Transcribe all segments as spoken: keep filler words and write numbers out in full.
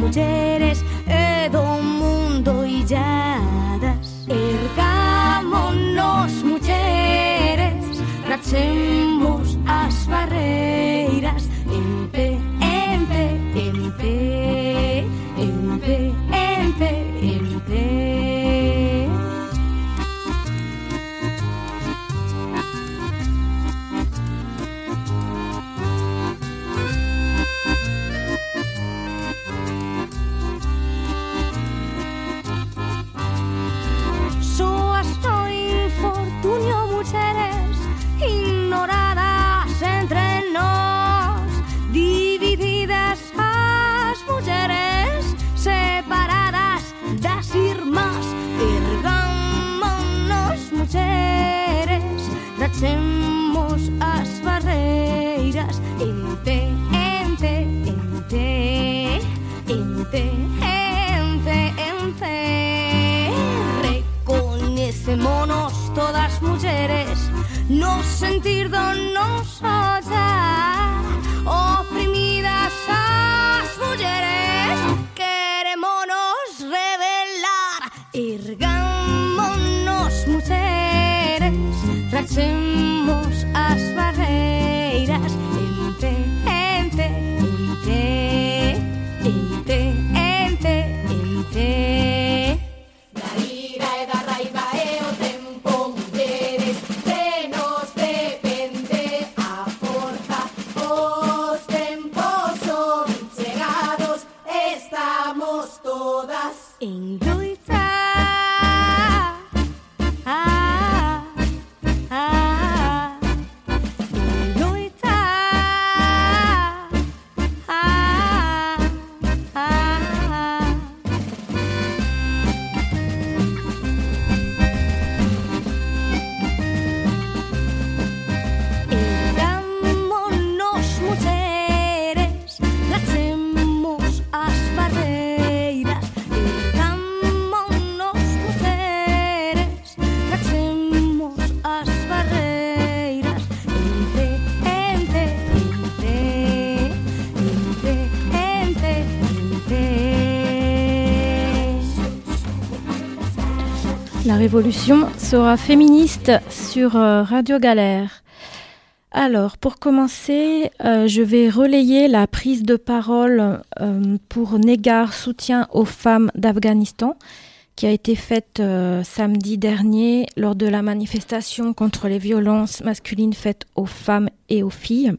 mulleres e do mundo illadas. Ergámonos, mulleres, rachemos as barreiras en pé, en pé, en pé, en pé, en pé, en pé. Soas no infortunio, mulleres ignoradas entre nós, divididas as mulleres, separadas das irmás. Ergámonos, mulleres, rachemos as barreiras en pé, en pé, en pé, en pé, en pé, en pé. Recoñecémonos todas mulleres, no sentir do nos ollar, oprimidas as mulleres, querémonos revelar. Ergámonos, mulleres, rachemos as barreiras en pé, en pé, en pé, en pé, en pé, en pé. Da ira e da raiva e o tempo, mulleres, de nos depende a forza. Os tempos son chegados, estamos todas En loita, ah, ah, en loita, ah, ah. Ergámonos, mulleres, rachemos as barreiras. Ergámonos, mulleres, rachemos as barreiras en pé, en pé, en pé, en pé, en pé, en pé. La Révolution sera féministe sur euh, Radio Galère. Alors, pour commencer, euh, je vais relayer la prise de parole euh, pour Negar soutien aux femmes d'Afghanistan, qui a été faite euh, samedi dernier lors de la manifestation contre les violences masculines faites aux femmes et aux filles.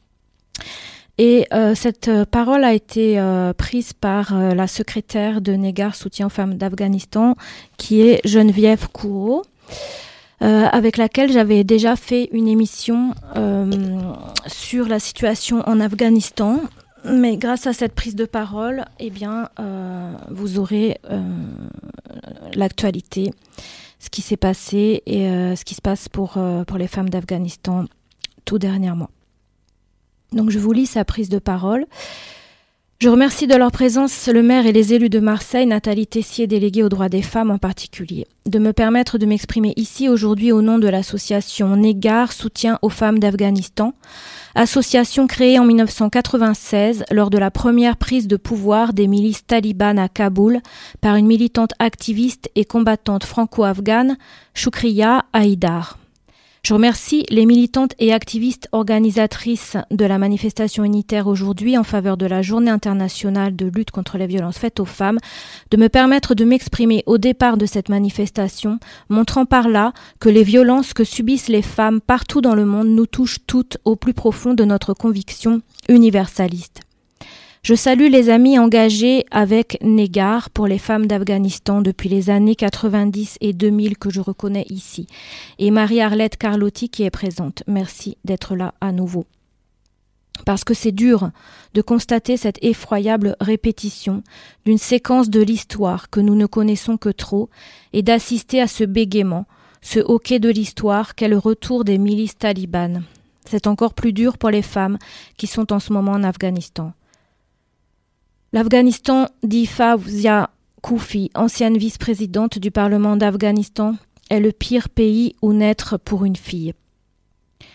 Et euh, cette euh, parole a été euh, prise par euh, la secrétaire de Negar soutien aux femmes d'Afghanistan, qui est Geneviève Couraud, euh, avec laquelle j'avais déjà fait une émission euh, sur la situation en Afghanistan. Mais grâce à cette prise de parole, eh bien, euh, vous aurez euh, l'actualité, ce qui s'est passé et euh, ce qui se passe pour, euh, pour les femmes d'Afghanistan tout dernièrement. Donc je vous lis sa prise de parole. Je remercie de leur présence le maire et les élus de Marseille, Nathalie Tessier, déléguée aux droits des femmes en particulier, de me permettre de m'exprimer ici aujourd'hui au nom de l'association Negar soutien aux femmes d'Afghanistan, association créée en dix-neuf cent quatre-vingt-seize lors de la première prise de pouvoir des milices talibanes à Kaboul par une militante activiste et combattante franco-afghane, Shukriya Haïdar. Je remercie les militantes et activistes organisatrices de la manifestation unitaire aujourd'hui en faveur de la Journée internationale de lutte contre les violences faites aux femmes, de me permettre de m'exprimer au départ de cette manifestation, montrant par là que les violences que subissent les femmes partout dans le monde nous touchent toutes au plus profond de notre conviction universaliste. Je salue les amis engagés avec Negar pour les femmes d'Afghanistan depuis les années quatre-vingt-dix et deux mille que je reconnais ici. Et Marie-Arlette Carlotti qui est présente. Merci d'être là à nouveau. Parce que c'est dur de constater cette effroyable répétition d'une séquence de l'histoire que nous ne connaissons que trop et d'assister à ce bégaiement, ce hoquet de l'histoire qu'est le retour des milices talibanes. C'est encore plus dur pour les femmes qui sont en ce moment en Afghanistan. L'Afghanistan, dit Fawzia Koufi, ancienne vice-présidente du Parlement d'Afghanistan, est le pire pays où naître pour une fille.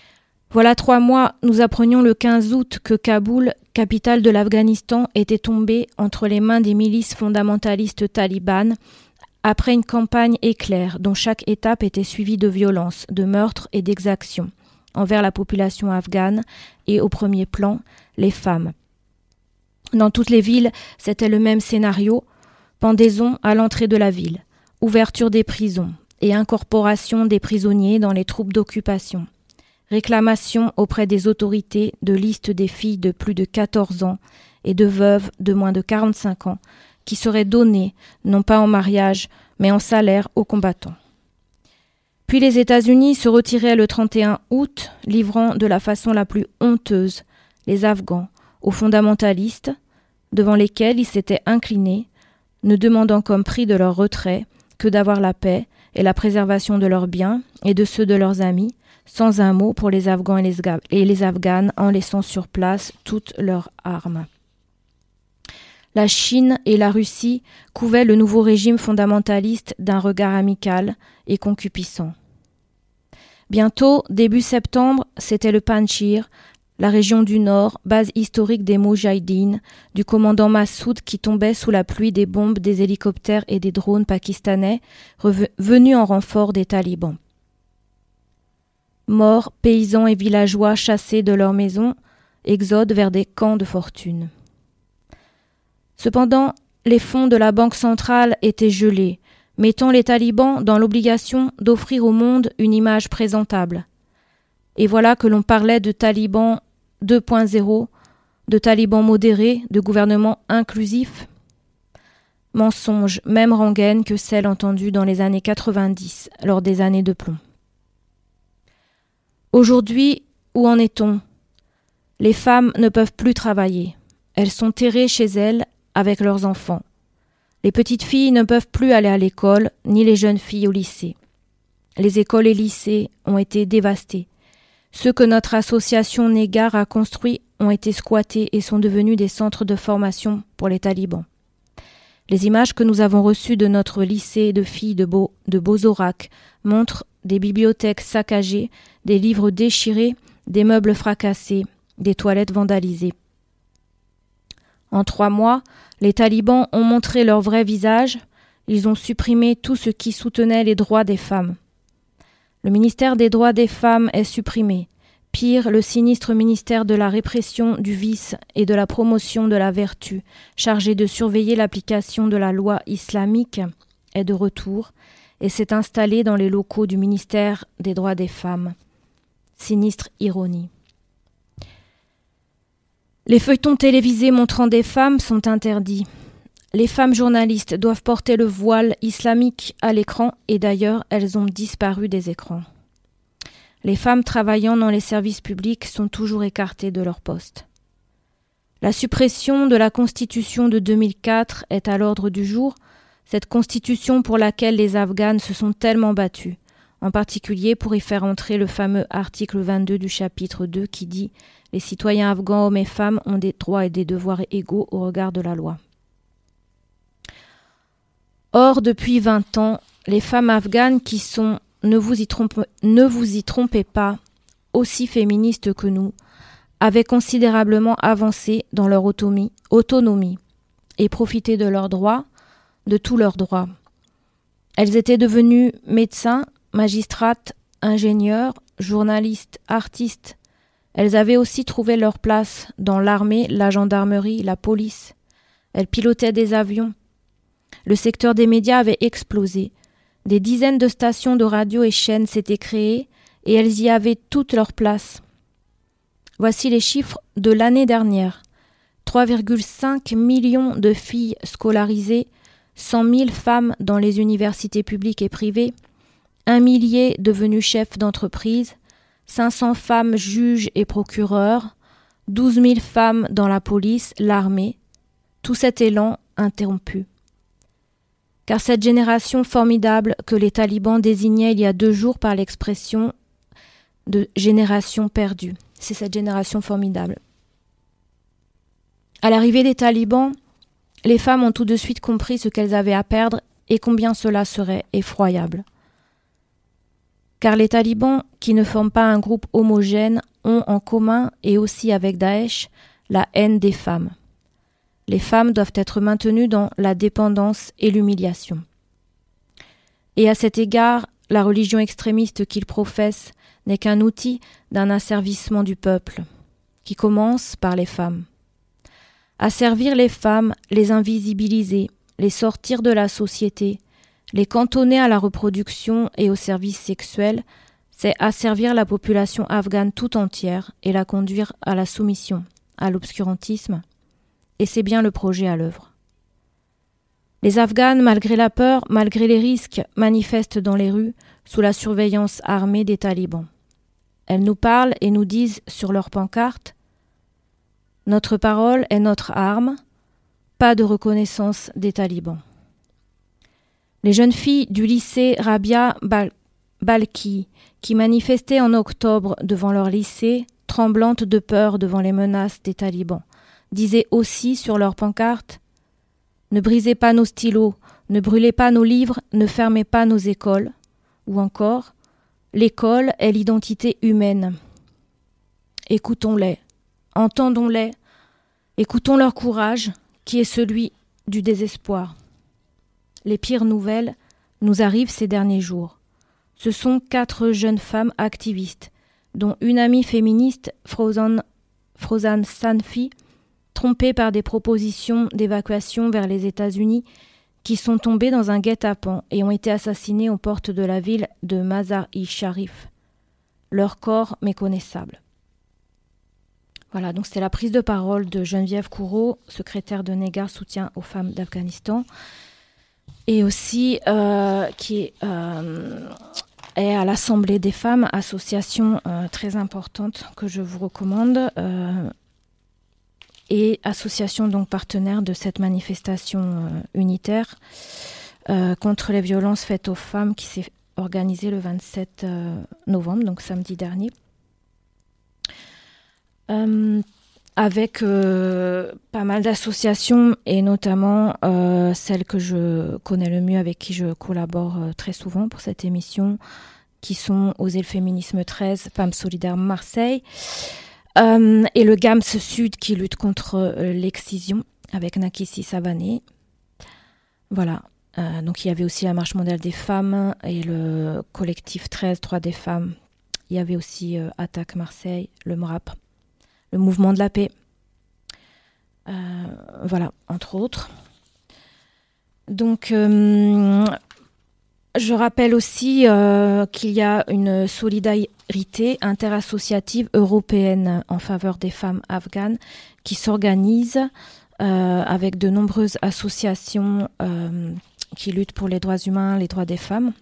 Voilà trois mois, nous apprenions le quinze août que Kaboul, capitale de l'Afghanistan, était tombée entre les mains des milices fondamentalistes talibanes après une campagne éclair dont chaque étape était suivie de violences, de meurtres et d'exactions envers la population afghane et, au premier plan, les femmes. Dans toutes les villes, c'était le même scénario, pendaison à l'entrée de la ville, ouverture des prisons et incorporation des prisonniers dans les troupes d'occupation. Réclamation auprès des autorités de listes des filles de plus de quatorze ans et de veuves de moins de quarante-cinq ans qui seraient données, non pas en mariage, mais en salaire aux combattants. Puis les États-Unis se retiraient le trente et un août, livrant de la façon la plus honteuse les Afghans aux fondamentalistes, devant lesquels ils s'étaient inclinés, ne demandant comme prix de leur retrait que d'avoir la paix et la préservation de leurs biens et de ceux de leurs amis, sans un mot pour les Afghans et les, et les Afghanes, en laissant sur place toutes leurs armes. La Chine et la Russie couvaient le nouveau régime fondamentaliste d'un regard amical et concupissant. Bientôt, début septembre, c'était le Panjshir, la région du Nord, base historique des Moudjahidines, du commandant Massoud qui tombait sous la pluie des bombes des hélicoptères et des drones pakistanais venus en renfort des talibans. Morts, paysans et villageois chassés de leurs maisons, exode vers des camps de fortune. Cependant, les fonds de la Banque centrale étaient gelés, mettant les talibans dans l'obligation d'offrir au monde une image présentable. Et voilà que l'on parlait de talibans deux point zéro, de talibans modérés, de gouvernement inclusif. Mensonge, même rengaine que celle entendue dans les années quatre-vingt-dix, lors des années de plomb. Aujourd'hui, où en est-on ? Les femmes ne peuvent plus travailler. Elles sont terrées chez elles avec leurs enfants. Les petites filles ne peuvent plus aller à l'école, ni les jeunes filles au lycée. Les écoles et lycées ont été dévastés. Ceux que notre association Negar a construits ont été squattés et sont devenus des centres de formation pour les talibans. Les images que nous avons reçues de notre lycée de filles de, Bo- de Bozorak montrent des bibliothèques saccagées, des livres déchirés, des meubles fracassés, des toilettes vandalisées. En trois mois, les talibans ont montré leur vrai visage, ils ont supprimé tout ce qui soutenait les droits des femmes. Le ministère des droits des femmes est supprimé. Pire, le sinistre ministère de la répression du vice et de la promotion de la vertu, chargé de surveiller l'application de la loi islamique, est de retour et s'est installé dans les locaux du ministère des droits des femmes. Sinistre ironie. Les feuilletons télévisés montrant des femmes sont interdits. Les femmes journalistes doivent porter le voile islamique à l'écran et d'ailleurs, elles ont disparu des écrans. Les femmes travaillant dans les services publics sont toujours écartées de leur poste. La suppression de la Constitution de deux mille quatre est à l'ordre du jour, cette Constitution pour laquelle les Afghanes se sont tellement battus, en particulier pour y faire entrer le fameux article vingt-deux du chapitre deux qui dit « Les citoyens afghans, hommes et femmes, ont des droits et des devoirs égaux au regard de la loi ». Or, depuis vingt ans, les femmes afghanes qui sont, ne vous y trompe, ne vous y trompez pas, aussi féministes que nous, avaient considérablement avancé dans leur autonomie, autonomie et profité de leurs droits, de tous leurs droits. Elles étaient devenues médecins, magistrates, ingénieurs, journalistes, artistes. Elles avaient aussi trouvé leur place dans l'armée, la gendarmerie, la police. Elles pilotaient des avions. Le secteur des médias avait explosé. Des dizaines de stations de radio et chaînes s'étaient créées et elles y avaient toute leur place. Voici les chiffres de l'année dernière. trois virgule cinq millions de filles scolarisées, cent mille femmes dans les universités publiques et privées, un millier devenus chefs d'entreprise, cinq cents femmes juges et procureurs, douze mille femmes dans la police, l'armée. Tout cet élan interrompu. Car cette génération formidable que les talibans désignaient il y a deux jours par l'expression de génération perdue, c'est cette génération formidable. À l'arrivée des talibans, les femmes ont tout de suite compris ce qu'elles avaient à perdre et combien cela serait effroyable. Car les talibans, qui ne forment pas un groupe homogène, ont en commun, et aussi avec Daesh, la haine des femmes. Les femmes doivent être maintenues dans la dépendance et l'humiliation. Et à cet égard, la religion extrémiste qu'ils professent n'est qu'un outil d'un asservissement du peuple, qui commence par les femmes. Asservir les femmes, les invisibiliser, les sortir de la société, les cantonner à la reproduction et au service sexuel, c'est asservir la population afghane tout entière et la conduire à la soumission, à l'obscurantisme, et c'est bien le projet à l'œuvre. Les Afghanes, malgré la peur, malgré les risques, manifestent dans les rues sous la surveillance armée des talibans. Elles nous parlent et nous disent sur leurs pancartes « Notre parole est notre arme, pas de reconnaissance des talibans ». Les jeunes filles du lycée Rabia Bal- Balkhi, qui manifestaient en octobre devant leur lycée, tremblantes de peur devant les menaces des talibans, disaient aussi sur leurs pancartes « Ne brisez pas nos stylos, ne brûlez pas nos livres, ne fermez pas nos écoles » ou encore « L'école est l'identité humaine. Écoutons-les, entendons-les, écoutons leur courage qui est celui du désespoir. » Les pires nouvelles nous arrivent ces derniers jours. Ce sont quatre jeunes femmes activistes, dont une amie féministe, Frozan, Frozan Sanfi, trompée par des propositions d'évacuation vers les États-Unis, qui sont tombées dans un guet-apens et ont été assassinées aux portes de la ville de Mazar-i-Sharif. Leur corps méconnaissable. Voilà, donc c'était la prise de parole de Geneviève Couraud, secrétaire de Negar Soutien aux femmes d'Afghanistan, et aussi euh, qui est, euh, est à l'Assemblée des femmes, association euh, très importante que je vous recommande, euh, et association donc partenaire de cette manifestation euh, unitaire euh, contre les violences faites aux femmes qui s'est organisée le vingt-sept novembre, donc samedi dernier. Euh, avec euh, pas mal d'associations et notamment euh, celle que je connais le mieux, avec qui je collabore euh, très souvent pour cette émission, qui sont Oser le féminisme treize, Femmes solidaires Marseille, euh, et le G A M S Sud qui lutte contre euh, l'excision avec Nakissi Savané. Voilà, euh, donc il y avait aussi la Marche mondiale des femmes et le collectif treize, droits des femmes. Il y avait aussi euh, Attaque Marseille, le M R A P, le mouvement de la paix, euh, voilà, entre autres. Donc, euh, je rappelle aussi euh, qu'il y a une solidarité interassociative européenne en faveur des femmes afghanes qui s'organise euh, avec de nombreuses associations euh, qui luttent pour les droits humains, les droits des femmes,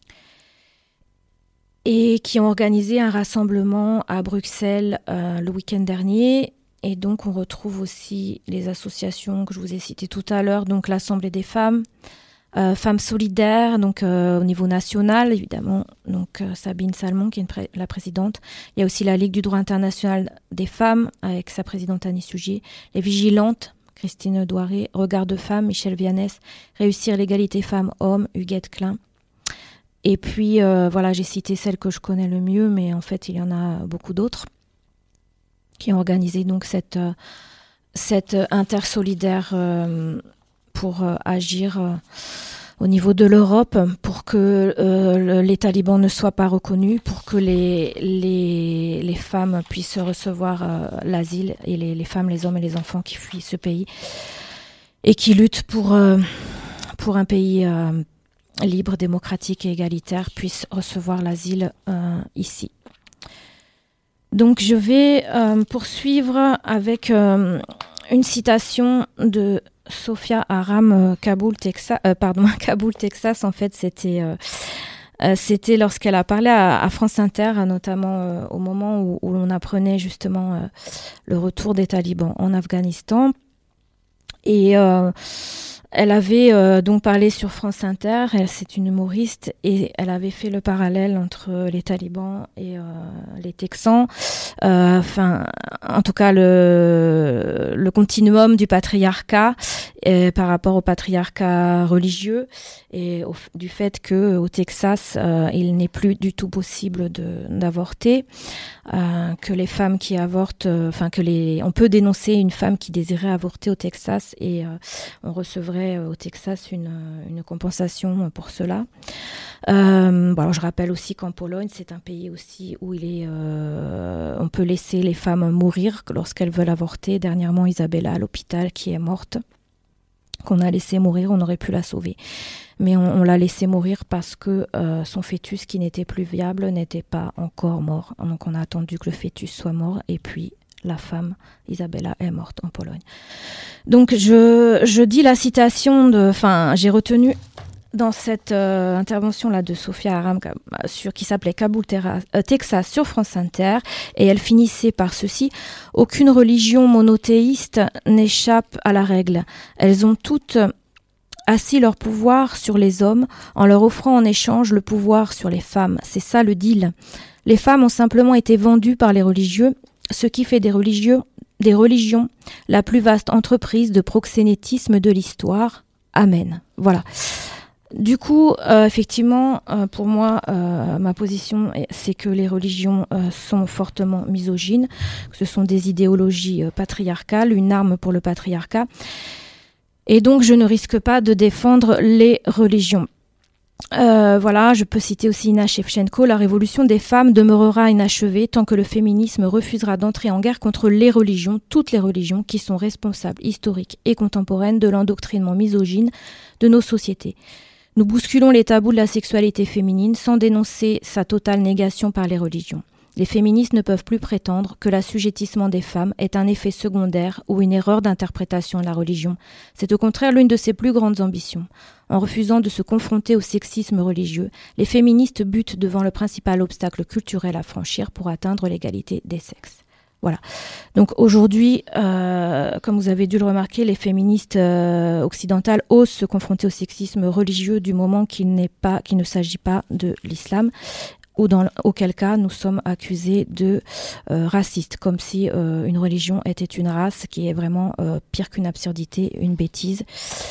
et qui ont organisé un rassemblement à Bruxelles euh, le week-end dernier. Et donc, on retrouve aussi les associations que je vous ai citées tout à l'heure, donc l'Assemblée des femmes, euh, Femmes solidaires, donc euh, au niveau national, évidemment, donc euh, Sabine Salmon, qui est une pré- la présidente. Il y a aussi la Ligue du droit international des femmes, avec sa présidente Annie Sugier, les Vigilantes, Christine Douaré, Regard de femmes, Michel Vianès, Réussir l'égalité femmes-hommes, Huguette Klein. Et puis, euh, voilà, j'ai cité celles que je connais le mieux, mais en fait, il y en a beaucoup d'autres qui ont organisé donc cette, euh, cette intersolidaire euh, pour euh, agir euh, au niveau de l'Europe, pour que euh, le, les talibans ne soient pas reconnus, pour que les, les, les femmes puissent recevoir euh, l'asile, et les, les femmes, les hommes et les enfants qui fuient ce pays et qui luttent pour, euh, pour un pays euh, libre, démocratique et égalitaire puissent recevoir l'asile euh, ici. Donc je vais euh, poursuivre avec euh, une citation de Sophia Aram, euh, Kaboul, Texas. Euh, pardon, Kaboul, Texas. En fait, c'était euh, euh, c'était lorsqu'elle a parlé à, à France Inter, notamment euh, au moment où, où l'on apprenait justement euh, le retour des talibans en Afghanistan. Et euh, Elle avait euh, donc parlé sur France Inter, elle, c'est une humoriste, et elle avait fait le parallèle entre les talibans et euh, les Texans, euh, enfin, en tout cas le, le continuum du patriarcat euh, par rapport au patriarcat religieux, et au, du fait qu'au Texas, euh, il n'est plus du tout possible de, d'avorter, euh, que les femmes qui avortent, enfin euh, que les, on peut dénoncer une femme qui désirait avorter au Texas et euh, on recevrait au Texas une, une compensation pour cela. Euh, bon, alors je rappelle aussi qu'en Pologne, c'est un pays aussi où il est, euh, on peut laisser les femmes mourir lorsqu'elles veulent avorter. Dernièrement, Isabella à l'hôpital qui est morte, qu'on a laissé mourir, on aurait pu la sauver. Mais on, on l'a laissé mourir parce que euh, son fœtus qui n'était plus viable n'était pas encore mort. Donc on a attendu que le fœtus soit mort et puis la femme, Isabella, est morte en Pologne. Donc, je, je dis la citation de... Enfin, j'ai retenu dans cette euh, intervention-là de Sophia Aram sur, qui s'appelait Kaboul, Terra, euh, Texas sur France Inter, et elle finissait par ceci: « Aucune religion monothéiste n'échappe à la règle. Elles ont toutes assis leur pouvoir sur les hommes en leur offrant en échange le pouvoir sur les femmes. C'est ça le deal. Les femmes ont simplement été vendues par les religieux, ce qui fait des religieux, des religions la plus vaste entreprise de proxénétisme de l'histoire. Amen. » Voilà. Du coup, euh, effectivement, euh, pour moi, euh, ma position, c'est que les religions euh, sont fortement misogynes, que ce sont des idéologies euh, patriarcales, une arme pour le patriarcat. Et donc, je ne risque pas de défendre les religions. Euh, voilà, je peux citer aussi Ina Shevchenko. La révolution des femmes demeurera inachevée tant que le féminisme refusera d'entrer en guerre contre les religions, toutes les religions qui sont responsables, historiques et contemporaines de l'endoctrinement misogyne de nos sociétés. Nous bousculons les tabous de la sexualité féminine sans dénoncer sa totale négation par les religions. Les féministes ne peuvent plus prétendre que l'assujettissement des femmes est un effet secondaire ou une erreur d'interprétation de la religion. C'est au contraire l'une de ses plus grandes ambitions. En refusant de se confronter au sexisme religieux, les féministes butent devant le principal obstacle culturel à franchir pour atteindre l'égalité des sexes. Voilà. Donc aujourd'hui, euh, comme vous avez dû le remarquer, les féministes euh, occidentales osent se confronter au sexisme religieux du moment qu'il n'est pas, qu'il ne s'agit pas de l'islam, ou dans auquel cas nous sommes accusés de euh, racistes, comme si euh, une religion était une race, qui est vraiment euh, pire qu'une absurdité, une bêtise.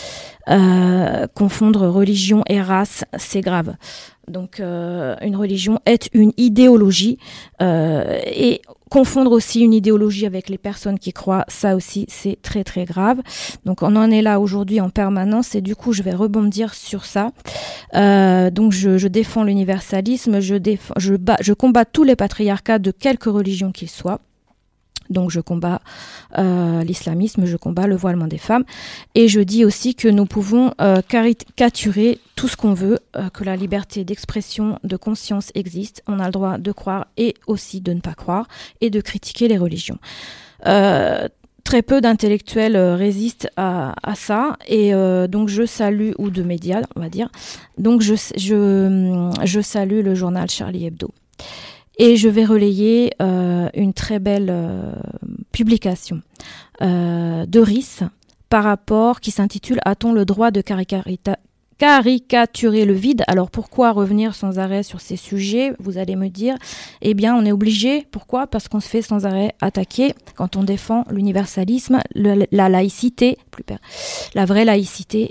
Euh, confondre religion et race, c'est grave. Donc euh, une religion est une idéologie, euh, et confondre aussi une idéologie avec les personnes qui croient, ça aussi c'est très très grave. Donc on en est là aujourd'hui en permanence, et du coup je vais rebondir sur ça. Euh, donc je, je défends l'universalisme, je, défends, je, bats, je combats tous les patriarcats de quelque religion qu'ils soient. Donc je combats euh, l'islamisme, je combats le voilement des femmes, et je dis aussi que nous pouvons euh, caricaturer tout ce qu'on veut, euh, que la liberté d'expression, de conscience existe, on a le droit de croire et aussi de ne pas croire, et de critiquer les religions. Euh, Très peu d'intellectuels euh, résistent à, à ça, et euh, donc je salue, ou de médias on va dire, donc je, je, je salue le journal Charlie Hebdo. Et je vais relayer euh, une très belle euh, publication euh, de R I S par rapport, qui s'intitule « A-t-on le droit de caricarita- caricaturer le vide ?» Alors pourquoi revenir sans arrêt sur ces sujets? Vous allez me dire, eh bien on est obligé. Pourquoi? Parce qu'on se fait sans arrêt attaquer quand on défend l'universalisme, le, la laïcité, plus per- la vraie laïcité.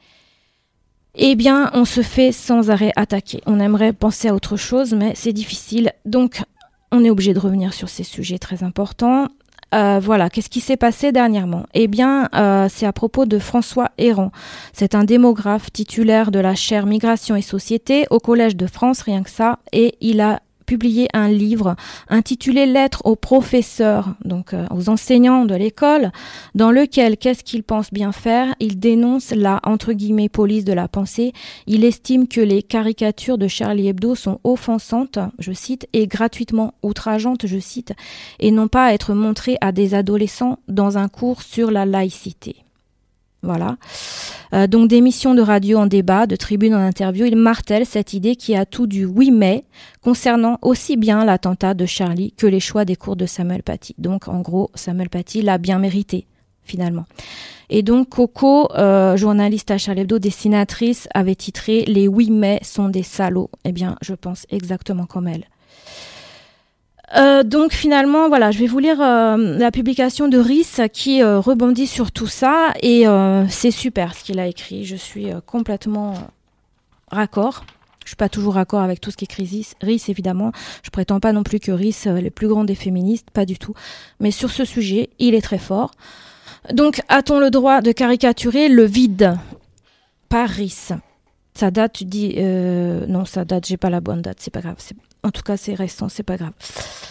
Eh bien, on se fait sans arrêt attaquer. On aimerait penser à autre chose, mais c'est difficile. Donc, on est obligé de revenir sur ces sujets très importants. Euh, voilà, qu'est-ce qui s'est passé dernièrement? Eh bien, euh, c'est à propos de François Héran. C'est un démographe titulaire de la chaire Migration et Société au Collège de France, rien que ça, et il a publié un livre intitulé « Lettres aux professeurs », donc euh, aux enseignants de l'école, dans lequel, qu'est-ce qu'il pense bien faire? Il dénonce la, entre guillemets, police de la pensée. Il estime que les caricatures de Charlie Hebdo sont offensantes, je cite, et gratuitement outrageantes, je cite, et non pas à être montrées à des adolescents dans un cours sur la laïcité. Voilà. Euh, donc d'émissions de radio en débat, de tribunes en interview, il martèle cette idée qui a tout du oui mais concernant aussi bien l'attentat de Charlie que les choix des cours de Samuel Paty. Donc en gros, Samuel Paty l'a bien mérité. finalement. Et donc Coco, euh, journaliste à Charlie Hebdo, dessinatrice, avait titré « Les huit mai sont des salauds ». Eh bien, je pense exactement comme elle. Euh, donc finalement, voilà, je vais vous lire euh, la publication de Rhys qui euh, rebondit sur tout ça. Et euh, c'est super ce qu'il a écrit. Je suis euh, complètement euh, raccord. Je suis pas toujours raccord avec tout ce qu'écrit Rhys, évidemment. Je prétends pas non plus que Rhys euh, est le plus grand des féministes, pas du tout. Mais sur ce sujet, il est très fort. Donc, a-t-on le droit de caricaturer le vide par Rhys? Ça date, tu dis... Euh, non, ça date, j'ai pas la bonne date, c'est pas grave. C'est, en tout cas, c'est récent, c'est pas grave.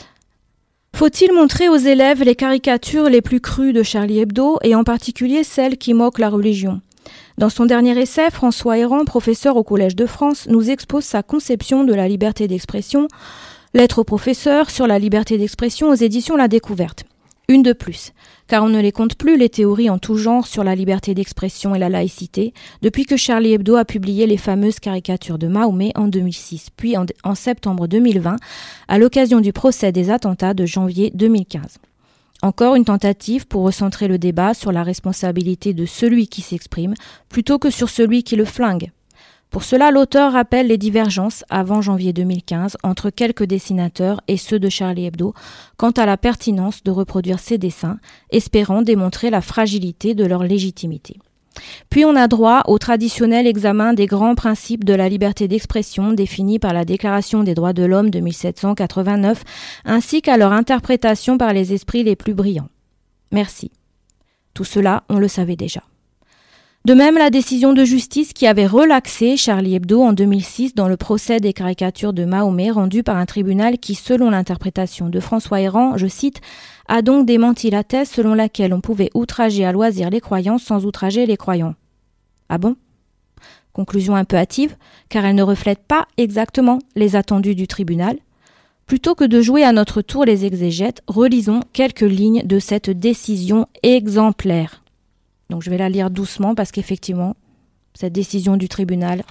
Faut-il montrer aux élèves les caricatures les plus crues de Charlie Hebdo, et en particulier celles qui moquent la religion? Dans son dernier essai, François Héran, professeur au Collège de France, nous expose sa conception de la liberté d'expression. Lettre au professeur sur la liberté d'expression aux éditions La Découverte. Une de plus, car on ne les compte plus les théories en tout genre sur la liberté d'expression et la laïcité, depuis que Charlie Hebdo a publié les fameuses caricatures de Mahomet en deux mille six, puis en, en septembre deux mille vingt, à l'occasion du procès des attentats de janvier deux mille quinze. Encore une tentative pour recentrer le débat sur la responsabilité de celui qui s'exprime, plutôt que sur celui qui le flingue. Pour cela, l'auteur rappelle les divergences avant janvier deux mille quinze entre quelques dessinateurs et ceux de Charlie Hebdo quant à la pertinence de reproduire ces dessins, espérant démontrer la fragilité de leur légitimité. Puis on a droit au traditionnel examen des grands principes de la liberté d'expression définis par la Déclaration des droits de l'homme de mille sept cent quatre-vingt-neuf, ainsi qu'à leur interprétation par les esprits les plus brillants. Merci. Tout cela, on le savait déjà. De même, la décision de justice qui avait relaxé Charlie Hebdo en deux mille six dans le procès des caricatures de Mahomet rendu par un tribunal qui, selon l'interprétation de François Héran, je cite, a donc démenti la thèse selon laquelle on pouvait outrager à loisir les croyants sans outrager les croyants. Ah bon ? Conclusion un peu hâtive, car elle ne reflète pas exactement les attendus du tribunal. Plutôt que de jouer à notre tour les exégètes, relisons quelques lignes de cette décision exemplaire. Donc je vais la lire doucement parce qu'effectivement, cette décision du tribunal,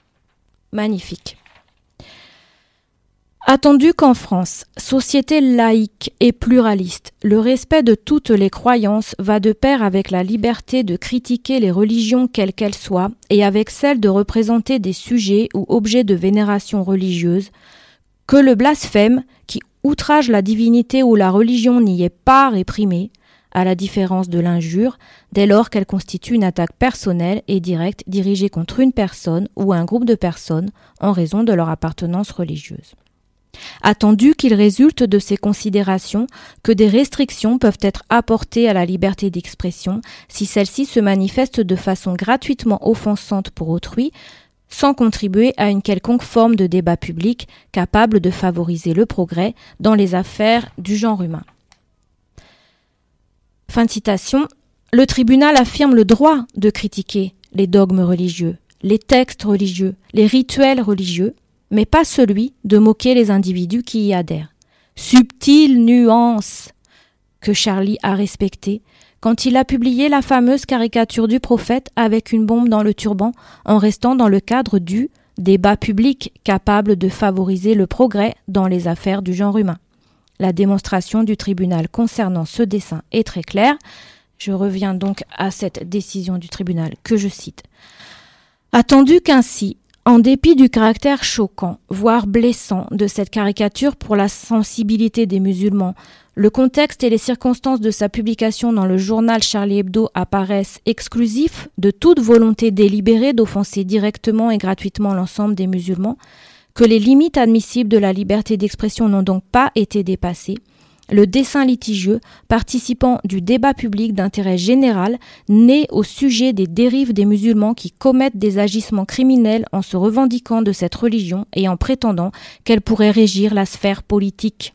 magnifique. Attendu qu'en France, société laïque et pluraliste, le respect de toutes les croyances va de pair avec la liberté de critiquer les religions quelles qu'elles soient et avec celle de représenter des sujets ou objets de vénération religieuse, que le blasphème, qui outrage la divinité ou la religion, n'y est pas réprimé, à la différence de l'injure, dès lors qu'elle constitue une attaque personnelle et directe dirigée contre une personne ou un groupe de personnes en raison de leur appartenance religieuse. Attendu qu'il résulte de ces considérations que des restrictions peuvent être apportées à la liberté d'expression si celle-ci se manifeste de façon gratuitement offensante pour autrui, sans contribuer à une quelconque forme de débat public capable de favoriser le progrès dans les affaires du genre humain. Fin de citation. Le tribunal affirme le droit de critiquer les dogmes religieux, les textes religieux, les rituels religieux, mais pas celui de moquer les individus qui y adhèrent. Subtile nuance que Charlie a respectée quand il a publié la fameuse caricature du prophète avec une bombe dans le turban en restant dans le cadre du débat public capable de favoriser le progrès dans les affaires du genre humain. La démonstration du tribunal concernant ce dessin est très claire. Je reviens donc à cette décision du tribunal que je cite. Attendu qu'ainsi, en dépit du caractère choquant, voire blessant de cette caricature pour la sensibilité des musulmans, le contexte et les circonstances de sa publication dans le journal Charlie Hebdo apparaissent exclusifs de toute volonté délibérée d'offenser directement et gratuitement l'ensemble des musulmans, que les limites admissibles de la liberté d'expression n'ont donc pas été dépassées, le dessin litigieux, participant du débat public d'intérêt général, né au sujet des dérives des musulmans qui commettent des agissements criminels en se revendiquant de cette religion et en prétendant qu'elle pourrait régir la sphère politique.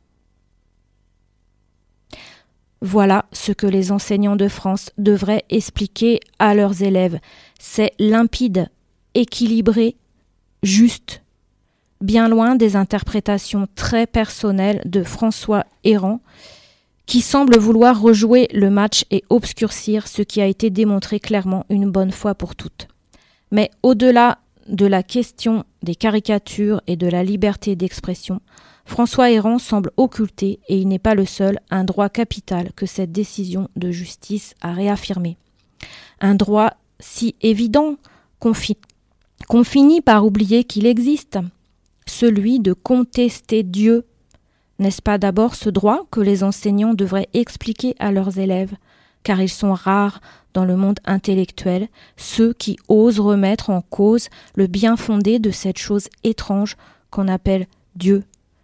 Voilà ce que les enseignants de France devraient expliquer à leurs élèves. C'est limpide, équilibré, juste. Bien loin des interprétations très personnelles de François Héran, qui semble vouloir rejouer le match et obscurcir ce qui a été démontré clairement une bonne fois pour toutes. Mais au-delà de la question des caricatures et de la liberté d'expression, François Héran semble occulter, et il n'est pas le seul, un droit capital que cette décision de justice a réaffirmé. Un droit si évident qu'on, fi- qu'on finit par oublier qu'il existe, celui de contester Dieu. N'est-ce pas d'abord ce droit que les enseignants devraient expliquer à leurs élèves, car ils sont rares dans le monde intellectuel, ceux qui osent remettre en cause le bien fondé de cette chose étrange qu'on appelle Dieu.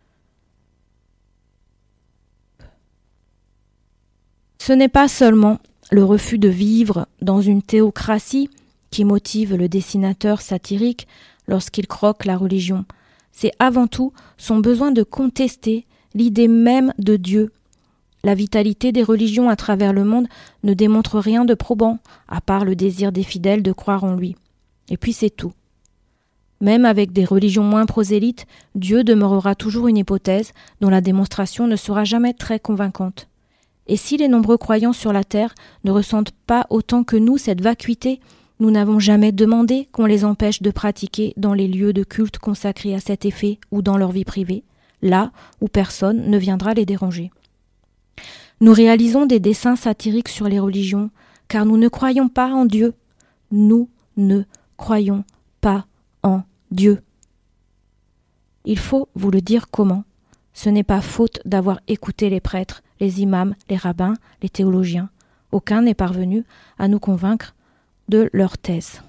Ce n'est pas seulement le refus de vivre dans une théocratie qui motive le dessinateur satirique lorsqu'il croque la religion, c'est avant tout son besoin de contester l'idée même de Dieu. La vitalité des religions à travers le monde ne démontre rien de probant, à part le désir des fidèles de croire en lui. Et puis c'est tout. Même avec des religions moins prosélytes, Dieu demeurera toujours une hypothèse dont la démonstration ne sera jamais très convaincante. Et si les nombreux croyants sur la terre ne ressentent pas autant que nous cette vacuité, nous n'avons jamais demandé qu'on les empêche de pratiquer dans les lieux de culte consacrés à cet effet ou dans leur vie privée, là où personne ne viendra les déranger. Nous réalisons des dessins satiriques sur les religions, car nous ne croyons pas en Dieu. Nous ne croyons pas en Dieu. Il faut vous le dire comment. Ce n'est pas faute d'avoir écouté les prêtres, les imams, les rabbins, les théologiens. Aucun n'est parvenu à nous convaincre de leur thèse.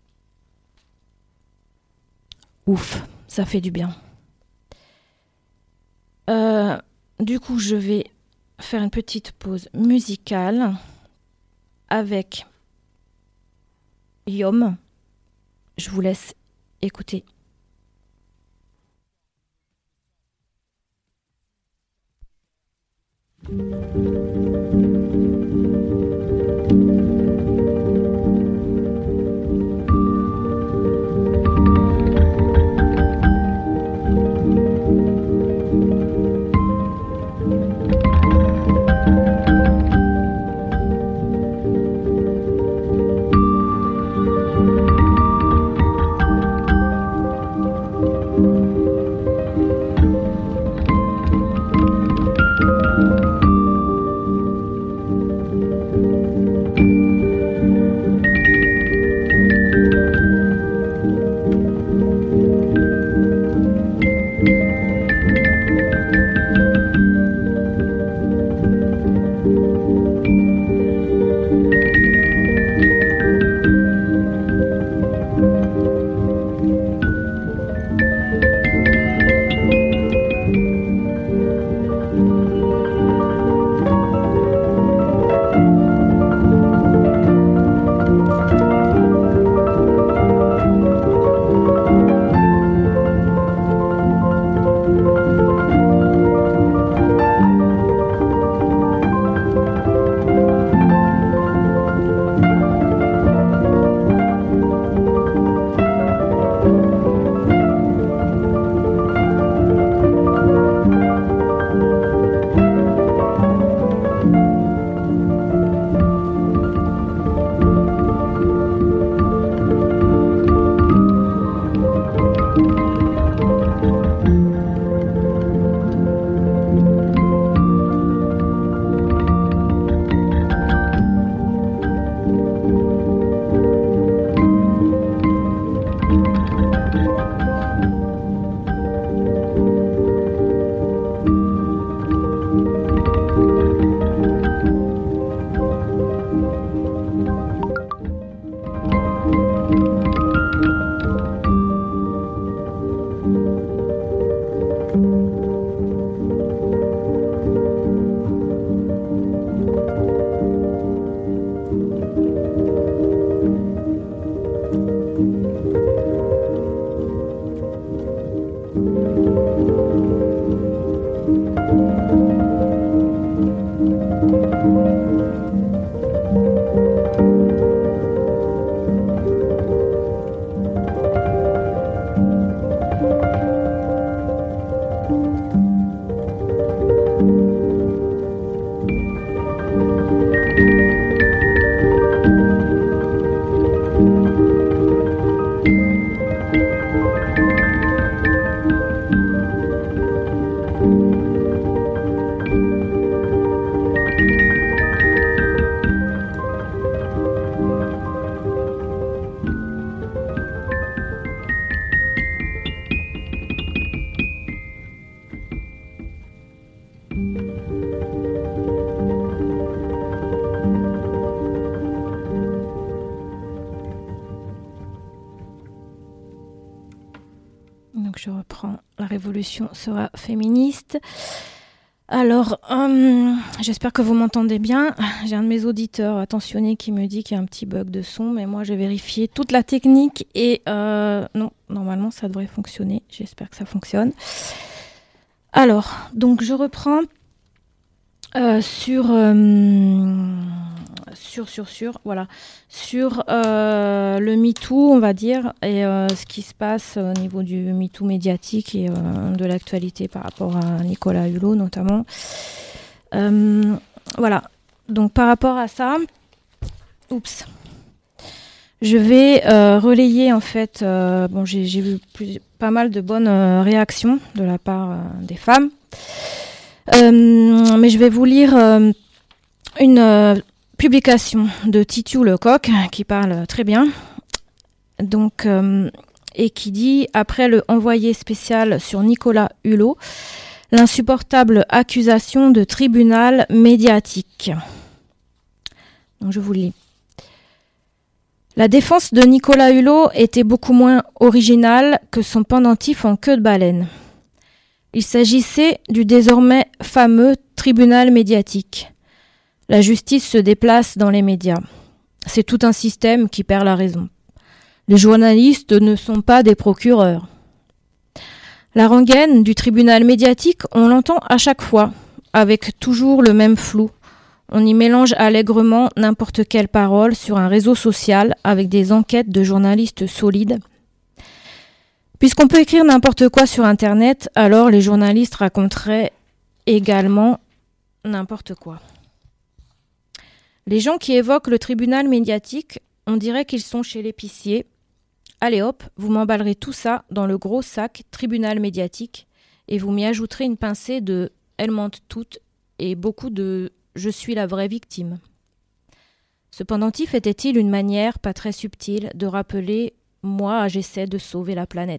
Ouf, ça fait du bien. Euh, du coup, je vais faire une petite pause musicale avec Yom. Je vous laisse écouter. révolution sera féministe. Alors, euh, j'espère que vous m'entendez bien. J'ai un de mes auditeurs attentionnés qui me dit qu'il y a un petit bug de son, mais moi j'ai vérifié toute la technique et euh, non, normalement ça devrait fonctionner. J'espère que ça fonctionne. Alors, donc je reprends euh, sur, euh, sur, sur, sur, voilà, sur euh, le MeToo, on va dire, et euh, ce qui se passe au niveau du MeToo médiatique et euh, de l'actualité par rapport à Nicolas Hulot notamment. Euh, voilà, donc par rapport à ça, oups, je vais euh, relayer en fait, euh, bon j'ai, j'ai vu plus, pas mal de bonnes euh, réactions de la part euh, des femmes, euh, mais je vais vous lire euh, une euh, publication de Titu Lecoq qui parle très bien, donc euh, et qui dit après le envoyé spécial sur Nicolas Hulot, l'insupportable accusation de tribunal médiatique. Donc je vous le lis. La défense de Nicolas Hulot était beaucoup moins originale que son pendentif en queue de baleine. Il s'agissait du désormais fameux tribunal médiatique. La justice se déplace dans les médias. C'est tout un système qui perd la raison. Les journalistes ne sont pas des procureurs. La rengaine du tribunal médiatique, on l'entend à chaque fois, avec toujours le même flou. On y mélange allègrement n'importe quelle parole sur un réseau social avec des enquêtes de journalistes solides. Puisqu'on peut écrire n'importe quoi sur Internet, alors les journalistes raconteraient également n'importe quoi. Les gens qui évoquent le tribunal médiatique, on dirait qu'ils sont chez l'épicier. Allez hop, vous m'emballerez tout ça dans le gros sac tribunal médiatique et vous m'y ajouterez une pincée de « elles mentent toutes » et beaucoup de « je suis la vraie victime ». Ce pendentif était-il une manière pas très subtile de rappeler « moi, j'essaie de sauver la planète ».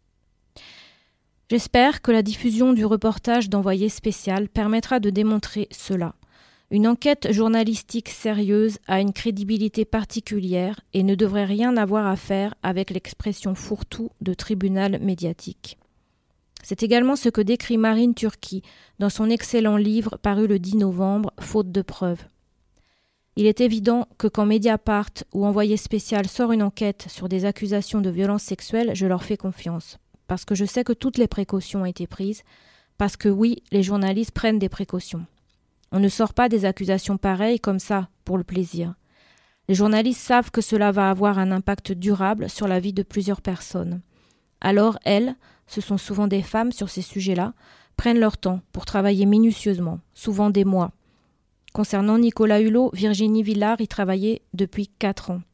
J'espère que la diffusion du reportage d'envoyé spécial permettra de démontrer cela. Une enquête journalistique sérieuse a une crédibilité particulière et ne devrait rien avoir à faire avec l'expression fourre-tout de tribunal médiatique. C'est également ce que décrit Marine Turki dans son excellent livre paru le dix novembre, Faute de preuves. Il est évident que quand Mediapart ou Envoyé spécial sort une enquête sur des accusations de violences sexuelles, je leur fais confiance. Parce que je sais que toutes les précautions ont été prises, parce que oui, les journalistes prennent des précautions. On ne sort pas des accusations pareilles comme ça, pour le plaisir. Les journalistes savent que cela va avoir un impact durable sur la vie de plusieurs personnes. Alors elles, ce sont souvent des femmes sur ces sujets-là, prennent leur temps pour travailler minutieusement, souvent des mois. Concernant Nicolas Hulot, Virginie Villard y travaillait depuis quatre ans.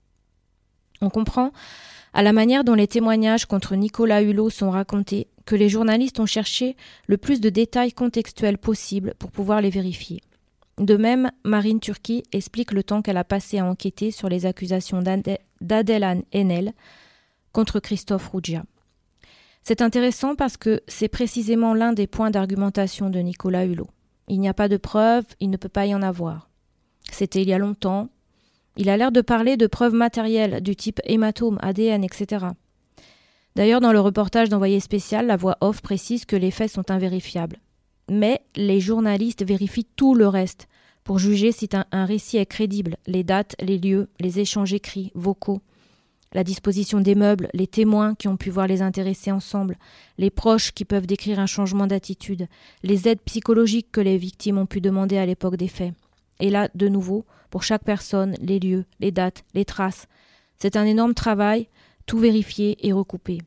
On comprend, à la manière dont les témoignages contre Nicolas Hulot sont racontés, que les journalistes ont cherché le plus de détails contextuels possibles pour pouvoir les vérifier. De même, Marine Turki explique le temps qu'elle a passé à enquêter sur les accusations d'Adèle Haenel contre Christophe Rougia. C'est intéressant parce que c'est précisément l'un des points d'argumentation de Nicolas Hulot. Il n'y a pas de preuves, il ne peut pas y en avoir. C'était il y a longtemps. Il a l'air de parler de preuves matérielles du type hématome, A D N, et cetera. D'ailleurs, dans le reportage d'Envoyé spécial, la voix off précise que les faits sont invérifiables. Mais les journalistes vérifient tout le reste pour juger si un, un récit est crédible, les dates, les lieux, les échanges écrits, vocaux, la disposition des meubles, les témoins qui ont pu voir les intéressés ensemble, les proches qui peuvent décrire un changement d'attitude, les aides psychologiques que les victimes ont pu demander à l'époque des faits. Et là, de nouveau, pour chaque personne, les lieux, les dates, les traces. C'est un énorme travail, tout vérifier et recouper.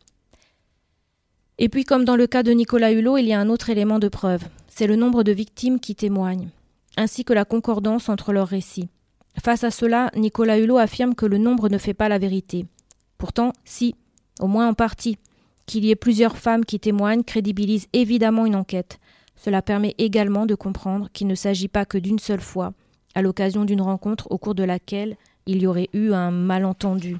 Et puis, comme dans le cas de Nicolas Hulot, il y a un autre élément de preuve. C'est le nombre de victimes qui témoignent, ainsi que la concordance entre leurs récits. Face à cela, Nicolas Hulot affirme que le nombre ne fait pas la vérité. Pourtant, si, au moins en partie, qu'il y ait plusieurs femmes qui témoignent crédibilise évidemment une enquête. Cela permet également de comprendre qu'il ne s'agit pas que d'une seule fois, à l'occasion d'une rencontre au cours de laquelle il y aurait eu un malentendu.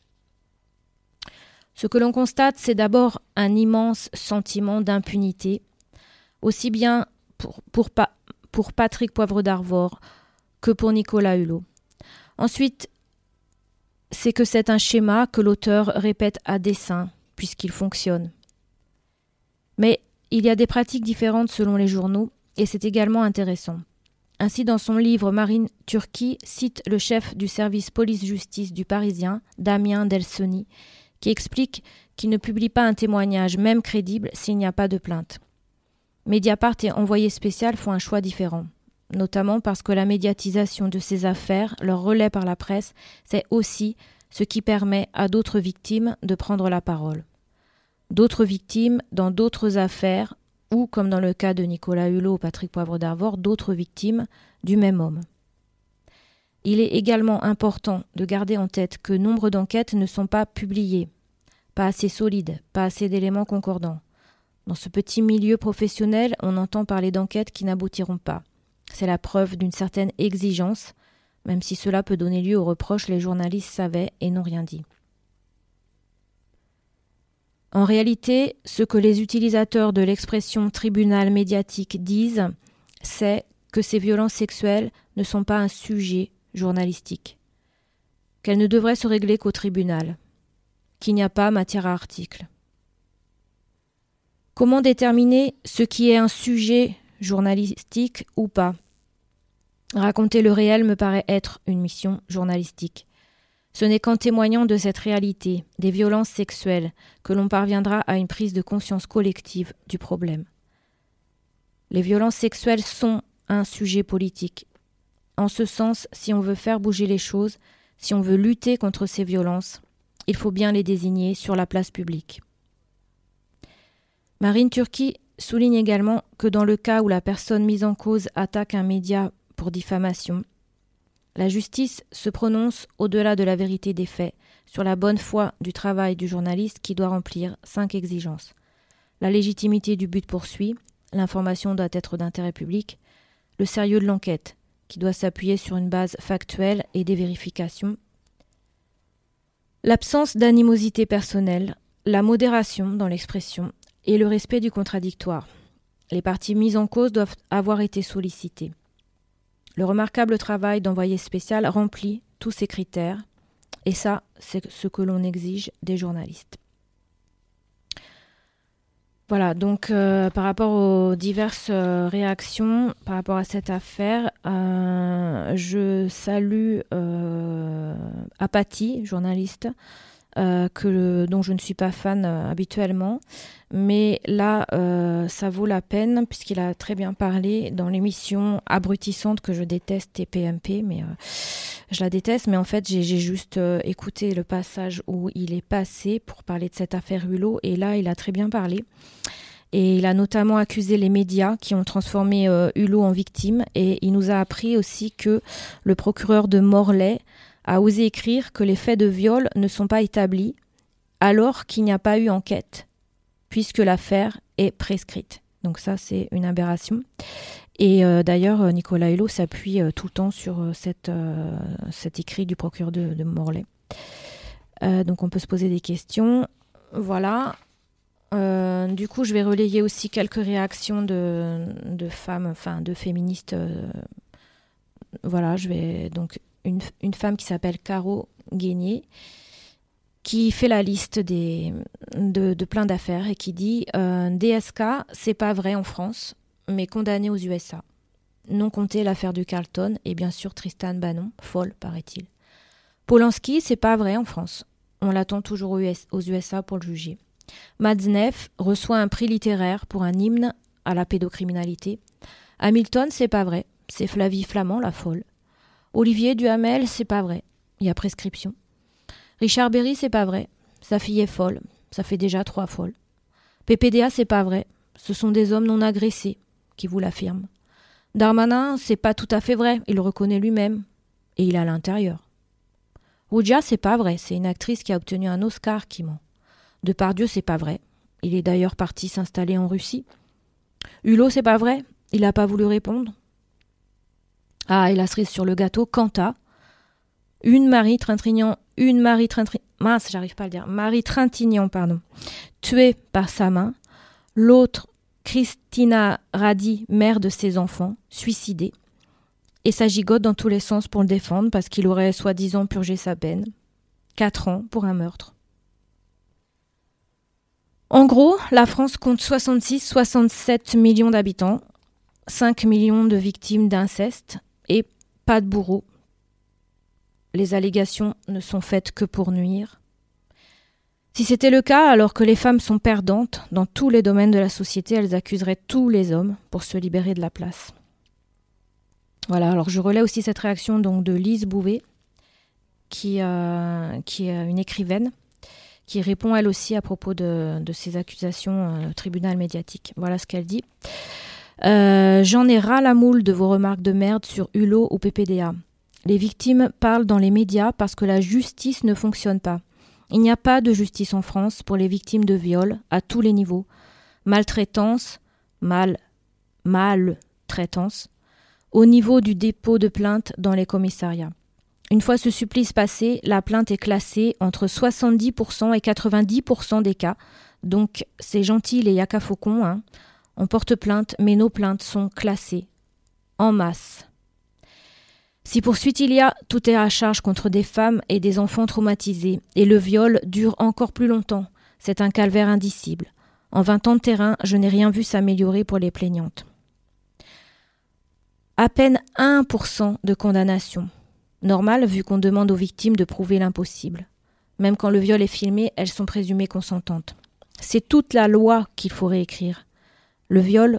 Ce que l'on constate, c'est d'abord un immense sentiment d'impunité, aussi bien pour, pour, pour Patrick Poivre d'Arvor que pour Nicolas Hulot. Ensuite, c'est que c'est un schéma que l'auteur répète à dessein, puisqu'il fonctionne. Mais il y a des pratiques différentes selon les journaux, et c'est également intéressant. Ainsi, dans son livre, Marine Turki cite le chef du service police-justice du Parisien, Damien Delsoni, qui explique qu'il ne publie pas un témoignage, même crédible, s'il n'y a pas de plainte. Mediapart et Envoyé spécial font un choix différent, notamment parce que la médiatisation de ces affaires, leur relais par la presse, c'est aussi ce qui permet à d'autres victimes de prendre la parole. D'autres victimes dans d'autres affaires, ou, comme dans le cas de Nicolas Hulot ou Patrick Poivre d'Arvor, d'autres victimes du même homme. Il est également important de garder en tête que nombre d'enquêtes ne sont pas publiées, pas assez solides, pas assez d'éléments concordants. Dans ce petit milieu professionnel, on entend parler d'enquêtes qui n'aboutiront pas. C'est la preuve d'une certaine exigence, même si cela peut donner lieu aux reproches, les journalistes savaient et n'ont rien dit. En réalité, ce que les utilisateurs de l'expression tribunal médiatique disent, c'est que ces violences sexuelles ne sont pas un sujet journalistique, qu'elles ne devraient se régler qu'au tribunal, qu'il n'y a pas matière à article. Comment déterminer ce qui est un sujet journalistique ou pas ? Raconter le réel me paraît être une mission journalistique. Ce n'est qu'en témoignant de cette réalité, des violences sexuelles, que l'on parviendra à une prise de conscience collective du problème. Les violences sexuelles sont un sujet politique. En ce sens, si on veut faire bouger les choses, si on veut lutter contre ces violences, il faut bien les désigner sur la place publique. Marine Turki souligne également que dans le cas où la personne mise en cause attaque un média pour diffamation, la justice se prononce au-delà de la vérité des faits sur la bonne foi du travail du journaliste qui doit remplir cinq exigences. La légitimité du but poursuivi, l'information doit être d'intérêt public, le sérieux de l'enquête qui doit s'appuyer sur une base factuelle et des vérifications, l'absence d'animosité personnelle, la modération dans l'expression et le respect du contradictoire. Les parties mises en cause doivent avoir été sollicitées. Le remarquable travail d'Envoyé spécial remplit tous ces critères, et ça, c'est ce que l'on exige des journalistes. Voilà, donc euh, par rapport aux diverses euh, réactions par rapport à cette affaire, euh, je salue euh, Apathy, journaliste, euh, que le, dont je ne suis pas fan euh, habituellement, mais là, euh, ça vaut la peine puisqu'il a très bien parlé dans l'émission abrutissante que je déteste, T P M P, mais euh, je la déteste, mais en fait, j'ai, j'ai juste euh, écouté le passage où il est passé pour parler de cette affaire Hulot, et là, il a très bien parlé. Et il a notamment accusé les médias qui ont transformé euh, Hulot en victime, et il nous a appris aussi que le procureur de Morlaix a osé écrire que les faits de viol ne sont pas établis alors qu'il n'y a pas eu enquête, puisque l'affaire est prescrite. Donc ça, c'est une aberration. Et euh, d'ailleurs, Nicolas Hulot s'appuie euh, tout le temps sur euh, cette, euh, cet écrit du procureur de, de Morlaix. Euh, donc on peut se poser des questions. Voilà. Euh, du coup, je vais relayer aussi quelques réactions de, de femmes, enfin de féministes. Euh, voilà, je vais donc une, une femme qui s'appelle Caro Guénier, qui fait la liste des, de, de plein d'affaires et qui dit euh, D S K, c'est pas vrai en France, mais condamné aux U S A. Non compter l'affaire du Carlton et bien sûr Tristan Bannon, folle paraît-il. Polanski, c'est pas vrai en France. On l'attend toujours aux U S, aux U S A pour le juger. Matzneff reçoit un prix littéraire pour un hymne à la pédocriminalité. Hamilton, c'est pas vrai. C'est Flavie Flament, la folle. Olivier Duhamel, c'est pas vrai. Il y a prescription. Richard Berry, c'est pas vrai. Sa fille est folle. Ça fait déjà trois folles. P P D A, c'est pas vrai. Ce sont des hommes non agressés qui vous l'affirment. Darmanin, c'est pas tout à fait vrai. Il le reconnaît lui-même. Et il est à l'intérieur. Roudia, c'est pas vrai. C'est une actrice qui a obtenu un Oscar qui ment. Depardieu, c'est pas vrai. Il est d'ailleurs parti s'installer en Russie. Hulot, c'est pas vrai. Il n'a pas voulu répondre. Ah, et la cerise sur le gâteau, Quanta. Une Marie Trintignant, une Marie Trintignant, mince, j'arrive pas à le dire, Marie Trintignant, pardon, tuée par sa main. L'autre, Christina Radi, mère de ses enfants, suicidée. Et ça gigote dans tous les sens pour le défendre parce qu'il aurait soi-disant purgé sa peine. Quatre ans pour un meurtre. En gros, la France compte soixante-six à soixante-sept millions d'habitants, cinq millions de victimes d'inceste et pas de bourreaux. Les allégations ne sont faites que pour nuire. Si c'était le cas, alors que les femmes sont perdantes dans tous les domaines de la société, elles accuseraient tous les hommes pour se libérer de la place. Voilà, alors je relais aussi cette réaction donc de Lise Bouvet, qui, euh, qui est une écrivaine, qui répond elle aussi à propos de, de ces accusations euh, au tribunal médiatique. Voilà ce qu'elle dit. Euh, J'en ai ras la moule de vos remarques de merde sur Hulot ou P P D A. Les victimes parlent dans les médias parce que la justice ne fonctionne pas. Il n'y a pas de justice en France pour les victimes de viol à tous les niveaux. Maltraitance, mal, maltraitance, au niveau du dépôt de plainte dans les commissariats. Une fois ce supplice passé, la plainte est classée entre soixante-dix pour cent et quatre-vingt-dix pour cent des cas. Donc c'est gentil les yaka faucons, hein. On porte plainte, mais nos plaintes sont classées en masse. Si poursuite il y a, tout est à charge contre des femmes et des enfants traumatisés. Et le viol dure encore plus longtemps. C'est un calvaire indicible. En vingt ans de terrain, je n'ai rien vu s'améliorer pour les plaignantes. À peine un pour cent de condamnation. Normal, vu qu'on demande aux victimes de prouver l'impossible. Même quand le viol est filmé, elles sont présumées consentantes. C'est toute la loi qu'il faut réécrire. Le viol...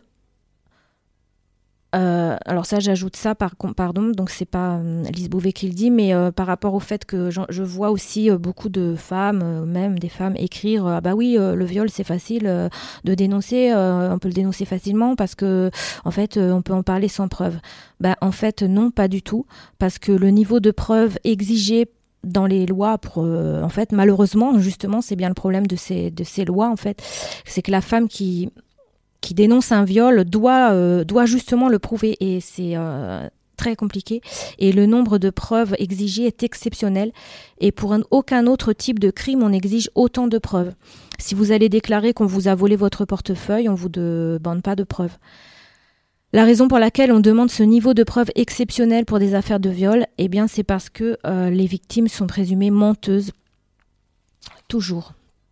Euh, alors ça, j'ajoute ça, par, pardon, donc c'est pas euh, Lise Bouvet qui le dit, mais euh, par rapport au fait que je, je vois aussi euh, beaucoup de femmes, euh, même des femmes, écrire euh, « Ah bah oui, euh, le viol, c'est facile euh, de dénoncer, euh, on peut le dénoncer facilement parce que en fait, euh, on peut en parler sans preuve. » Bah en fait, non, pas du tout, parce que le niveau de preuve exigé dans les lois, pour, euh, en fait, malheureusement, justement, c'est bien le problème de ces, de ces lois, en fait, c'est que la femme qui... qui dénonce un viol doit, euh, doit justement le prouver et c'est euh, très compliqué et le nombre de preuves exigées est exceptionnel et pour un, aucun autre type de crime on exige autant de preuves. Si vous allez déclarer qu'on vous a volé votre portefeuille, on ne vous demande pas de preuves. La raison pour laquelle on demande ce niveau de preuve exceptionnel pour des affaires de viol, eh bien c'est parce que euh, les victimes sont présumées menteuses. Toujours.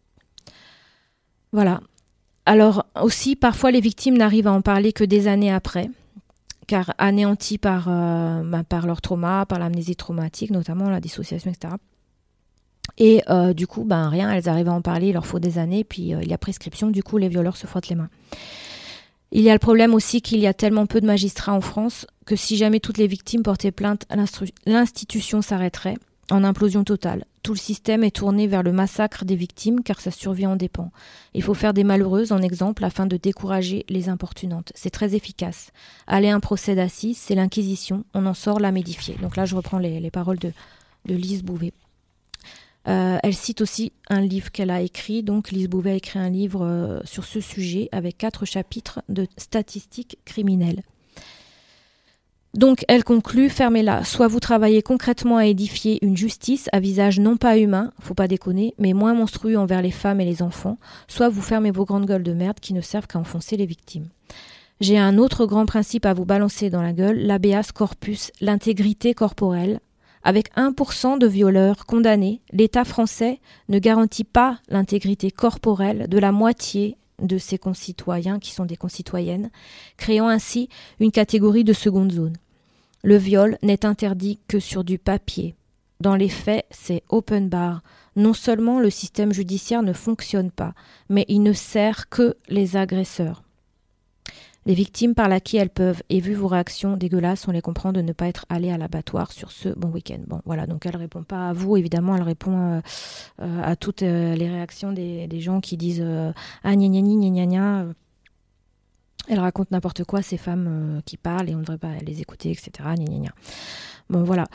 Voilà. Alors aussi, parfois les victimes n'arrivent à en parler que des années après, car anéanties par, euh, bah, par leur trauma, par l'amnésie traumatique, notamment la dissociation, et cetera. Et euh, du coup, ben, rien, elles arrivent à en parler, il leur faut des années, puis euh, il y a prescription, du coup les violeurs se frottent les mains. Il y a le problème aussi qu'il y a tellement peu de magistrats en France que si jamais toutes les victimes portaient plainte, l'institution s'arrêterait en implosion totale. Tout le système est tourné vers le massacre des victimes car sa survie en dépend. Il faut faire des malheureuses en exemple afin de décourager les importunantes. C'est très efficace. Aller à un procès d'assises, c'est l'inquisition. On en sort l'âme édifiée. Donc là, je reprends les, les paroles de, de Lise Bouvet. Euh, elle cite aussi un livre qu'elle a écrit. Donc Lise Bouvet a écrit un livre euh, sur ce sujet avec quatre chapitres de statistiques criminelles. Donc, elle conclut, fermez-la. Soit vous travaillez concrètement à édifier une justice à visage non pas humain, faut pas déconner, mais moins monstrueux envers les femmes et les enfants, soit vous fermez vos grandes gueules de merde qui ne servent qu'à enfoncer les victimes. J'ai un autre grand principe à vous balancer dans la gueule, l'habeas corpus, l'intégrité corporelle. Avec un pour cent de violeurs condamnés, l'État français ne garantit pas l'intégrité corporelle de la moitié de ses concitoyens qui sont des concitoyennes, créant ainsi une catégorie de seconde zone. Le viol n'est interdit que sur du papier. Dans les faits, c'est open bar. Non seulement le système judiciaire ne fonctionne pas, mais il ne sert que les agresseurs. Les victimes parlent à qui elles peuvent, et vu vos réactions dégueulasses, on les comprend de ne pas être allées à l'abattoir sur ce bon week-end. Bon, voilà, donc elle répond pas à vous, évidemment, elle répond euh, euh, à toutes euh, les réactions des, des gens qui disent euh, « Ah, gna gna gna gna gna ». Elle raconte n'importe quoi, ces femmes euh, qui parlent, et on ne devrait pas les écouter, et cetera. Gna gna gna. Bon, voilà.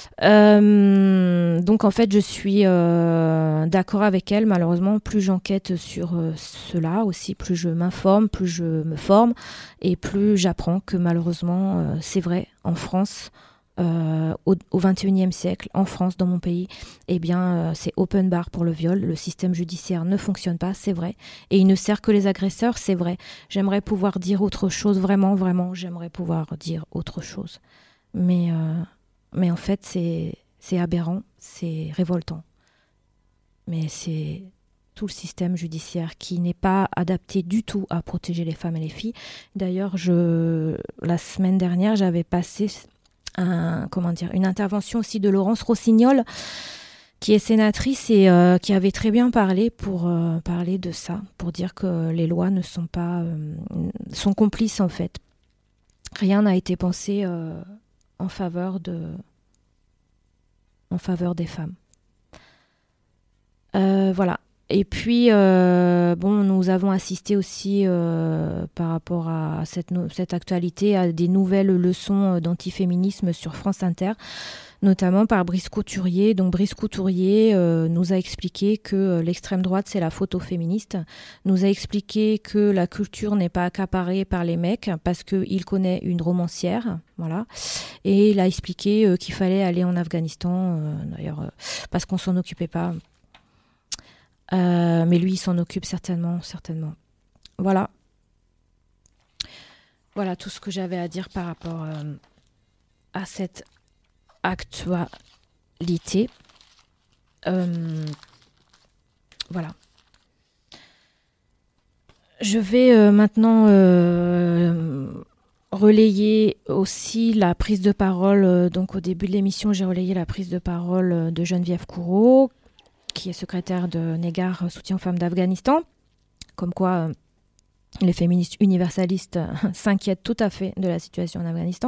Euh, donc, en fait, je suis euh, d'accord avec elle. Malheureusement, plus j'enquête sur euh, cela aussi, plus je m'informe, plus je me forme et plus j'apprends que malheureusement, euh, c'est vrai, en France, euh, au, au vingt et unième siècle, en France, dans mon pays, eh bien, euh, c'est open bar pour le viol. Le système judiciaire ne fonctionne pas, c'est vrai. Et il ne sert que les agresseurs, c'est vrai. J'aimerais pouvoir dire autre chose, vraiment, vraiment, j'aimerais pouvoir dire autre chose. Mais... Euh, Mais en fait, c'est, c'est aberrant, c'est révoltant. Mais c'est, tout le système judiciaire qui n'est pas adapté du tout à protéger les femmes et les filles. D'ailleurs, je, la semaine dernière, j'avais passé un, comment dire, une intervention aussi de Laurence Rossignol, qui est sénatrice et euh, qui avait très bien parlé pour euh, parler de ça, pour dire que les lois ne sont pas, euh, sont complices en fait. Rien n'a été pensé euh, en faveur de, en faveur des femmes. Euh, voilà. Et puis, euh, bon, nous avons assisté aussi, euh, par rapport à cette, no- cette actualité, à des nouvelles leçons d'antiféminisme sur France Inter, notamment par Brice Couturier. Donc, Brice Couturier euh, nous a expliqué que l'extrême droite, c'est la photo féministe, nous a expliqué que la culture n'est pas accaparée par les mecs parce qu'il connaît une romancière, voilà. Et il a expliqué euh, qu'il fallait aller en Afghanistan, euh, d'ailleurs, euh, parce qu'on s'en occupait pas. Euh, mais lui, il s'en occupe certainement, certainement. Voilà. Voilà tout ce que j'avais à dire par rapport euh, à cette actualité. Euh, voilà. Je vais euh, maintenant euh, relayer aussi la prise de parole. Euh, donc, au début de l'émission, j'ai relayé la prise de parole de Geneviève Couraud, qui est secrétaire de Negar Soutien aux femmes d'Afghanistan, comme quoi euh, les féministes universalistes euh, s'inquiètent tout à fait de la situation en Afghanistan.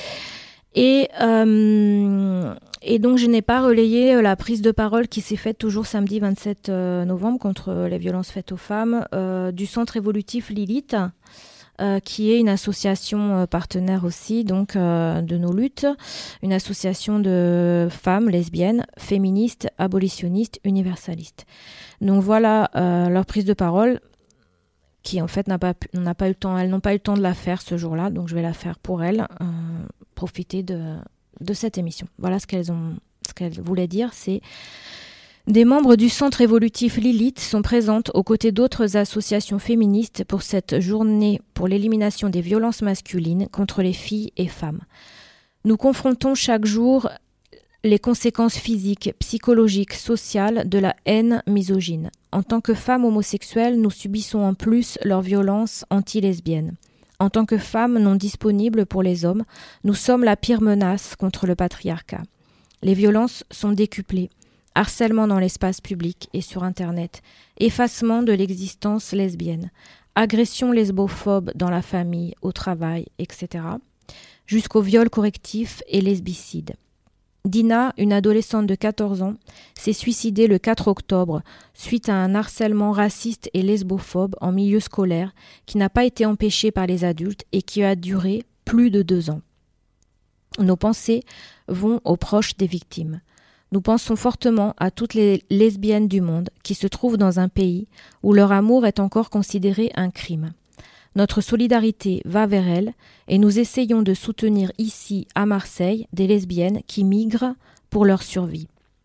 Et, euh, et donc je n'ai pas relayé la prise de parole qui s'est faite toujours samedi vingt-sept novembre contre les violences faites aux femmes euh, du Centre évolutif Lilith, Euh, qui est une association euh, partenaire aussi donc euh, de nos luttes, une association de femmes lesbiennes, féministes, abolitionnistes, universalistes. Donc voilà euh, leur prise de parole, qui en fait n'a pas, pu, n'a pas eu le temps, elles n'ont pas eu le temps de la faire ce jour-là, donc je vais la faire pour elles, euh, profiter de, de cette émission. Voilà ce qu'elles ont, ce qu'elles voulaient dire, c'est: des membres du Centre évolutif Lilith sont présentes aux côtés d'autres associations féministes pour cette journée pour l'élimination des violences masculines contre les filles et femmes. Nous confrontons chaque jour les conséquences physiques, psychologiques, sociales de la haine misogyne. En tant que femmes homosexuelles, nous subissons en plus leurs violences anti-lesbiennes. En tant que femmes non disponibles pour les hommes, nous sommes la pire menace contre le patriarcat. Les violences sont décuplées. Harcèlement dans l'espace public et sur Internet, effacement de l'existence lesbienne, agression lesbophobe dans la famille, au travail, et cetera, jusqu'au viol correctif et lesbicide. Dina, une adolescente de quatorze ans, s'est suicidée le quatre octobre suite à un harcèlement raciste et lesbophobe en milieu scolaire qui n'a pas été empêché par les adultes et qui a duré plus de deux ans. Nos pensées vont aux proches des victimes. Nous pensons fortement à toutes les lesbiennes du monde qui se trouvent dans un pays où leur amour est encore considéré un crime. Notre solidarité va vers elles et nous essayons de soutenir ici, à Marseille, des lesbiennes qui migrent pour leur survie.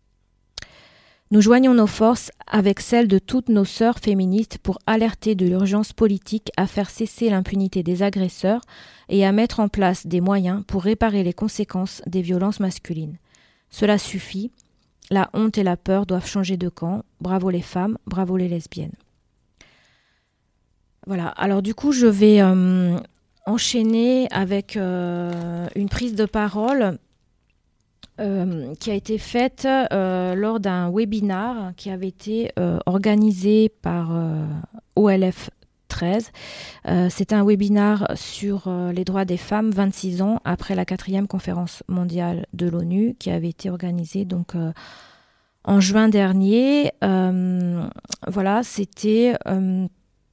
Nous joignons nos forces avec celles de toutes nos sœurs féministes pour alerter de l'urgence politique à faire cesser l'impunité des agresseurs et à mettre en place des moyens pour réparer les conséquences des violences masculines. Cela suffit. La honte et la peur doivent changer de camp. Bravo les femmes, bravo les lesbiennes. Voilà, alors du coup, je vais euh, enchaîner avec euh, une prise de parole euh, qui a été faite euh, lors d'un webinar qui avait été euh, organisé par euh, O L F treize. Euh, C'était un webinar sur euh, les droits des femmes vingt-six ans après la quatrième conférence mondiale de l'ONU qui avait été organisée donc euh, en juin dernier. Euh, voilà, c'était euh,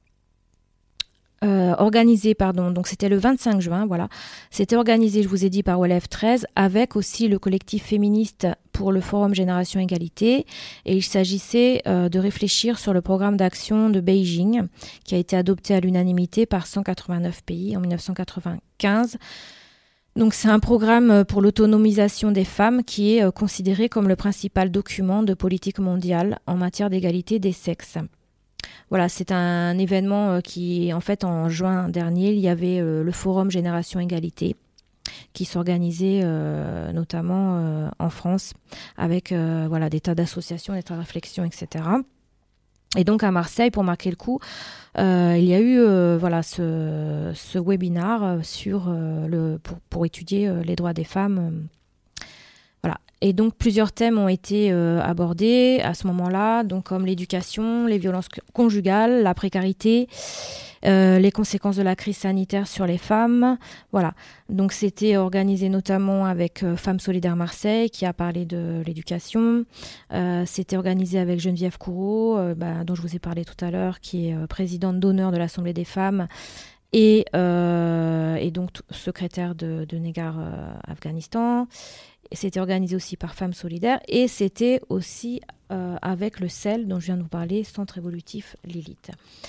euh, organisé, pardon, donc c'était le vingt-cinq juin, voilà. C'était organisé, je vous ai dit, par O L F treize avec aussi le collectif féministe pour le Forum Génération Égalité, et il s'agissait euh, de réfléchir sur le programme d'action de Beijing qui a été adopté à l'unanimité par cent quatre-vingt-neuf pays en mille neuf cent quatre-vingt-quinze. Donc c'est un programme pour l'autonomisation des femmes qui est euh, considéré comme le principal document de politique mondiale en matière d'égalité des sexes. Voilà, c'est un événement euh, qui, en fait, en juin dernier, il y avait euh, le Forum Génération Égalité qui s'organisait euh, notamment euh, en France avec euh, voilà, des tas d'associations, des tas de réflexions, et cetera. Et donc à Marseille, pour marquer le coup, euh, il y a eu euh, voilà, ce, ce webinaire sur, euh, le, pour, pour étudier euh, les droits des femmes. Euh, voilà. Et donc plusieurs thèmes ont été euh, abordés à ce moment-là, donc comme l'éducation, les violences conjugales, la précarité, euh, les conséquences de la crise sanitaire sur les femmes. Voilà. Donc c'était organisé notamment avec euh, Femmes Solidaires Marseille qui a parlé de l'éducation. Euh, c'était organisé avec Geneviève Couraud, euh, bah, dont je vous ai parlé tout à l'heure, qui est euh, présidente d'honneur de l'Assemblée des femmes et, euh, et donc t- secrétaire de, de Negar euh, Afghanistan. C'était organisé aussi par Femmes Solidaires et c'était aussi euh, avec le C E L dont je viens de vous parler, Centre évolutif Lilith.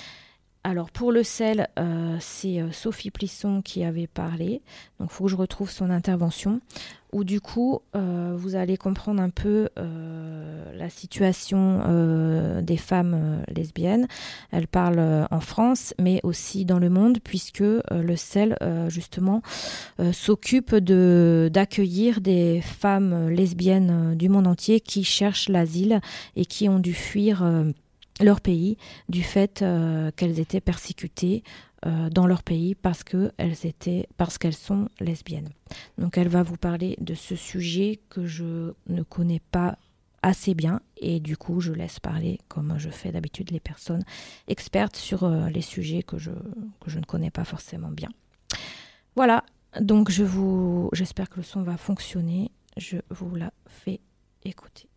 Alors pour le C E L, euh, c'est euh, Sophie Plisson qui avait parlé, donc il faut que je retrouve son intervention, où du coup euh, vous allez comprendre un peu euh, la situation euh, des femmes euh, lesbiennes. Elle parle euh, en France, mais aussi dans le monde, puisque euh, le C E L euh, justement euh, s'occupe de, d'accueillir des femmes lesbiennes euh, du monde entier qui cherchent l'asile et qui ont dû fuir euh, leur pays du fait euh, qu'elles étaient persécutées euh, dans leur pays parce qu'elles étaient, parce qu'elles sont lesbiennes. Donc elle va vous parler de ce sujet que je ne connais pas assez bien et du coup je laisse parler comme je fais d'habitude les personnes expertes sur euh, les sujets que je, que je ne connais pas forcément bien. Voilà, donc je vous, j'espère que le son va fonctionner. Je vous la fais écouter.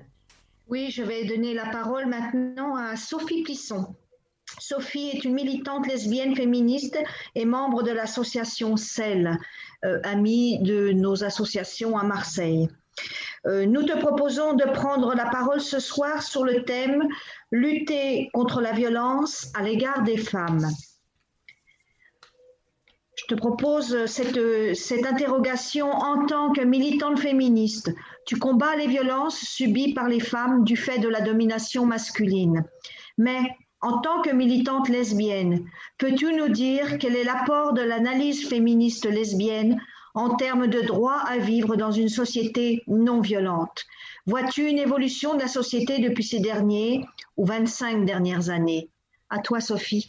Oui, je vais donner la parole maintenant à Sophie Plisson. Sophie est une militante lesbienne féministe et membre de l'association C E L, euh, amie de nos associations à Marseille. Euh, nous te proposons de prendre la parole ce soir sur le thème « Lutter contre la violence à l'égard des femmes ». Je te propose cette, cette interrogation en tant que militante féministe. Tu combats les violences subies par les femmes du fait de la domination masculine. Mais en tant que militante lesbienne, peux-tu nous dire quel est l'apport de l'analyse féministe lesbienne en termes de droit à vivre dans une société non violente? Vois-tu une évolution de la société depuis ces derniers ou vingt-cinq dernières années? À toi, Sophie.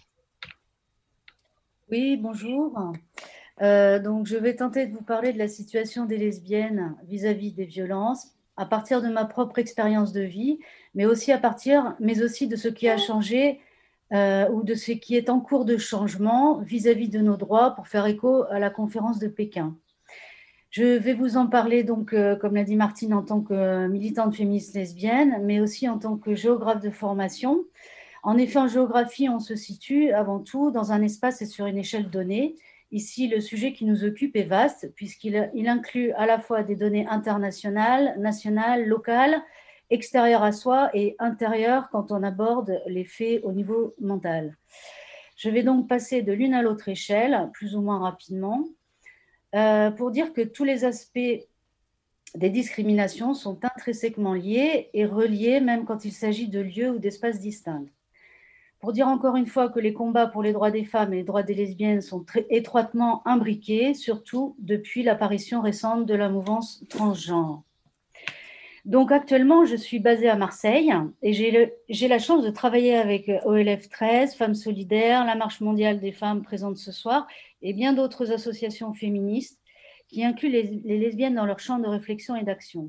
Oui, bonjour. Euh, donc, je vais tenter de vous parler de la situation des lesbiennes vis-à-vis des violences à partir de ma propre expérience de vie, mais aussi à partir, mais aussi de ce qui a changé euh, ou de ce qui est en cours de changement vis-à-vis de nos droits pour faire écho à la conférence de Pékin. Je vais vous en parler donc, euh, comme l'a dit Martine, en tant que militante féministe lesbienne, mais aussi en tant que géographe de formation. En effet, en géographie, on se situe avant tout dans un espace et sur une échelle donnée. Ici, le sujet qui nous occupe est vaste, puisqu'il il inclut à la fois des données internationales, nationales, locales, extérieures à soi et intérieures quand on aborde les faits au niveau mental. Je vais donc passer de l'une à l'autre échelle, plus ou moins rapidement, euh, pour dire que tous les aspects des discriminations sont intrinsèquement liés et reliés, même quand il s'agit de lieux ou d'espaces distincts. Pour dire encore une fois que les combats pour les droits des femmes et les droits des lesbiennes sont très étroitement imbriqués, surtout depuis l'apparition récente de la mouvance transgenre. Donc actuellement, je suis basée à Marseille et j'ai, le, j'ai la chance de travailler avec O L F treize, Femmes Solidaires, la Marche mondiale des femmes présente ce soir et bien d'autres associations féministes qui incluent les, les lesbiennes dans leur champ de réflexion et d'action.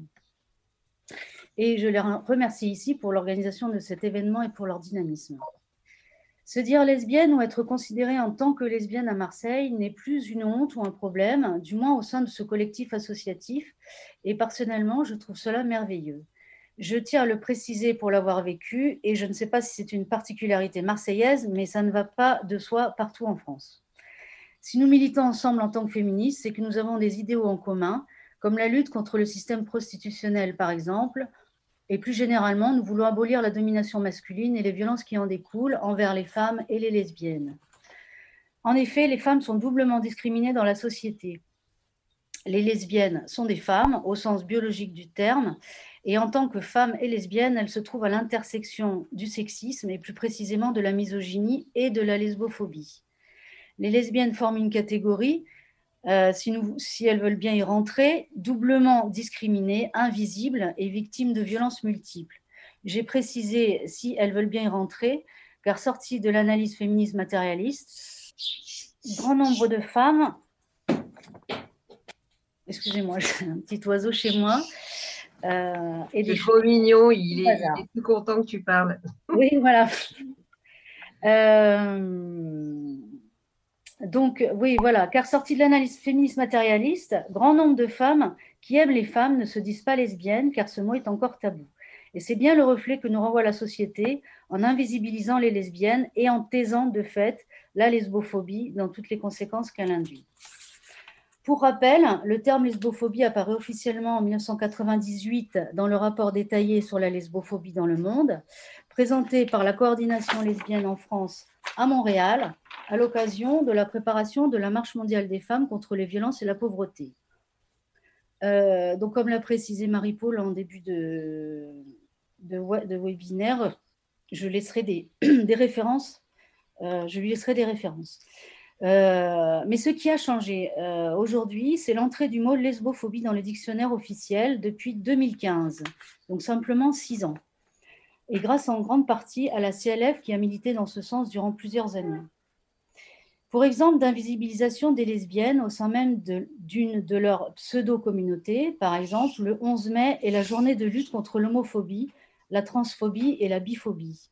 Et je les remercie ici pour l'organisation de cet événement et pour leur dynamisme. Se dire lesbienne ou être considérée en tant que lesbienne à Marseille n'est plus une honte ou un problème, du moins au sein de ce collectif associatif. Et personnellement, je trouve cela merveilleux. Je tiens à le préciser pour l'avoir vécu et je ne sais pas si c'est une particularité marseillaise, mais ça ne va pas de soi partout en France. Si nous militons ensemble en tant que féministes, c'est que nous avons des idéaux en commun, comme la lutte contre le système prostitutionnel par exemple. Et plus généralement, nous voulons abolir la domination masculine et les violences qui en découlent envers les femmes et les lesbiennes. En effet, les femmes sont doublement discriminées dans la société. Les lesbiennes sont des femmes, au sens biologique du terme, et en tant que femmes et lesbiennes, elles se trouvent à l'intersection du sexisme et plus précisément de la misogynie et de la lesbophobie. Les lesbiennes forment une catégorie, Euh, si, nous, si elles veulent bien y rentrer, doublement discriminées, invisibles et victimes de violences multiples. J'ai précisé si elles veulent bien y rentrer, car sorti de l'analyse féministe matérialiste, grand nombre de femmes, excusez-moi, j'ai un petit oiseau chez moi, euh, et Il des est trop mignon, il est, hasard. il est tout content que tu parles. Oui, voilà. Euh, donc, oui, voilà, car sorti de l'analyse féministe matérialiste, grand nombre de femmes qui aiment les femmes ne se disent pas lesbiennes, car ce mot est encore tabou. Et c'est bien le reflet que nous renvoie la société en invisibilisant les lesbiennes et en taisant de fait la lesbophobie dans toutes les conséquences qu'elle induit. Pour rappel, le terme lesbophobie apparaît officiellement en mille neuf cent quatre-vingt-dix-huit dans le rapport détaillé sur la lesbophobie dans le monde, présenté par la coordination lesbienne en France à Montréal, à l'occasion de la préparation de la Marche mondiale des femmes contre les violences et la pauvreté. Euh, donc, comme l'a précisé Marie-Paul en début de, de, de webinaire, je laisserai des, des références. Euh, je lui laisserai des références. Euh, mais ce qui a changé euh, aujourd'hui, c'est l'entrée du mot lesbophobie dans le dictionnaire officiel depuis deux mille quinze, donc simplement six ans. Et grâce en grande partie à la C L F qui a milité dans ce sens durant plusieurs années. Pour exemple d'invisibilisation des lesbiennes au sein même de, d'une de leurs pseudo-communautés, par exemple, le onze mai est la journée de lutte contre l'homophobie, la transphobie et la biphobie.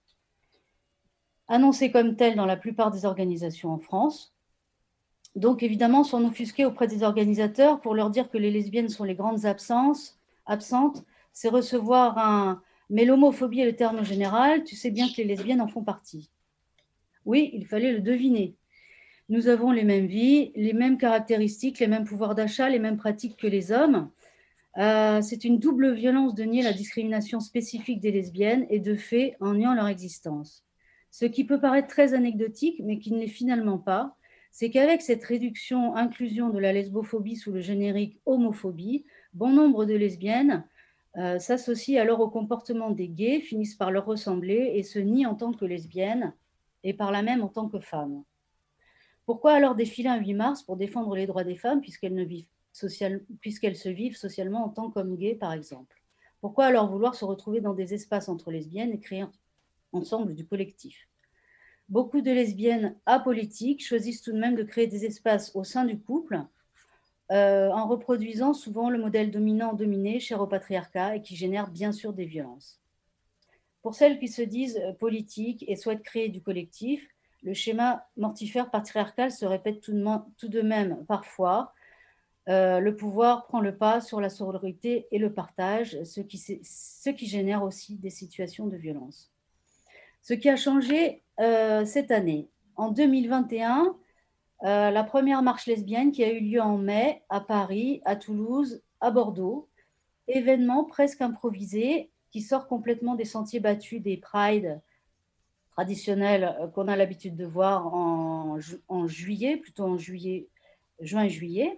Annoncée comme telle dans la plupart des organisations en France, donc évidemment s'en offusquer auprès des organisateurs pour leur dire que les lesbiennes sont les grandes absences, absentes, c'est recevoir un « mais l'homophobie est le terme général, tu sais bien que les lesbiennes en font partie ». Oui, il fallait le deviner. Nous avons les mêmes vies, les mêmes caractéristiques, les mêmes pouvoirs d'achat, les mêmes pratiques que les hommes. Euh, c'est une double violence de nier la discrimination spécifique des lesbiennes et de fait en niant leur existence. Ce qui peut paraître très anecdotique, mais qui ne l'est finalement pas, c'est qu'avec cette réduction-inclusion de la lesbophobie sous le générique homophobie, bon nombre de lesbiennes euh, s'associent alors au comportement des gays, finissent par leur ressembler et se nient en tant que lesbiennes et par là même en tant que femmes. Pourquoi alors défiler un huit mars pour défendre les droits des femmes puisqu'elles, ne vivent social... puisqu'elles se vivent socialement en tant qu'hommes gays, par exemple? Pourquoi alors vouloir se retrouver dans des espaces entre lesbiennes et créer ensemble du collectif? Beaucoup de lesbiennes apolitiques choisissent tout de même de créer des espaces au sein du couple euh, en reproduisant souvent le modèle dominant-dominé cher au patriarcat et qui génère bien sûr des violences. Pour celles qui se disent politiques et souhaitent créer du collectif, le schéma mortifère patriarcal se répète tout de, tout de même parfois. Euh, le pouvoir prend le pas sur la sororité et le partage, ce qui, ce qui génère aussi des situations de violence. Ce qui a changé euh, cette année, en deux mille vingt et un, euh, la première marche lesbienne qui a eu lieu en mai à Paris, à Toulouse, à Bordeaux, événement presque improvisé qui sort complètement des sentiers battus des prides traditionnels qu'on a l'habitude de voir en, ju- en juillet, plutôt en juillet, juin-juillet,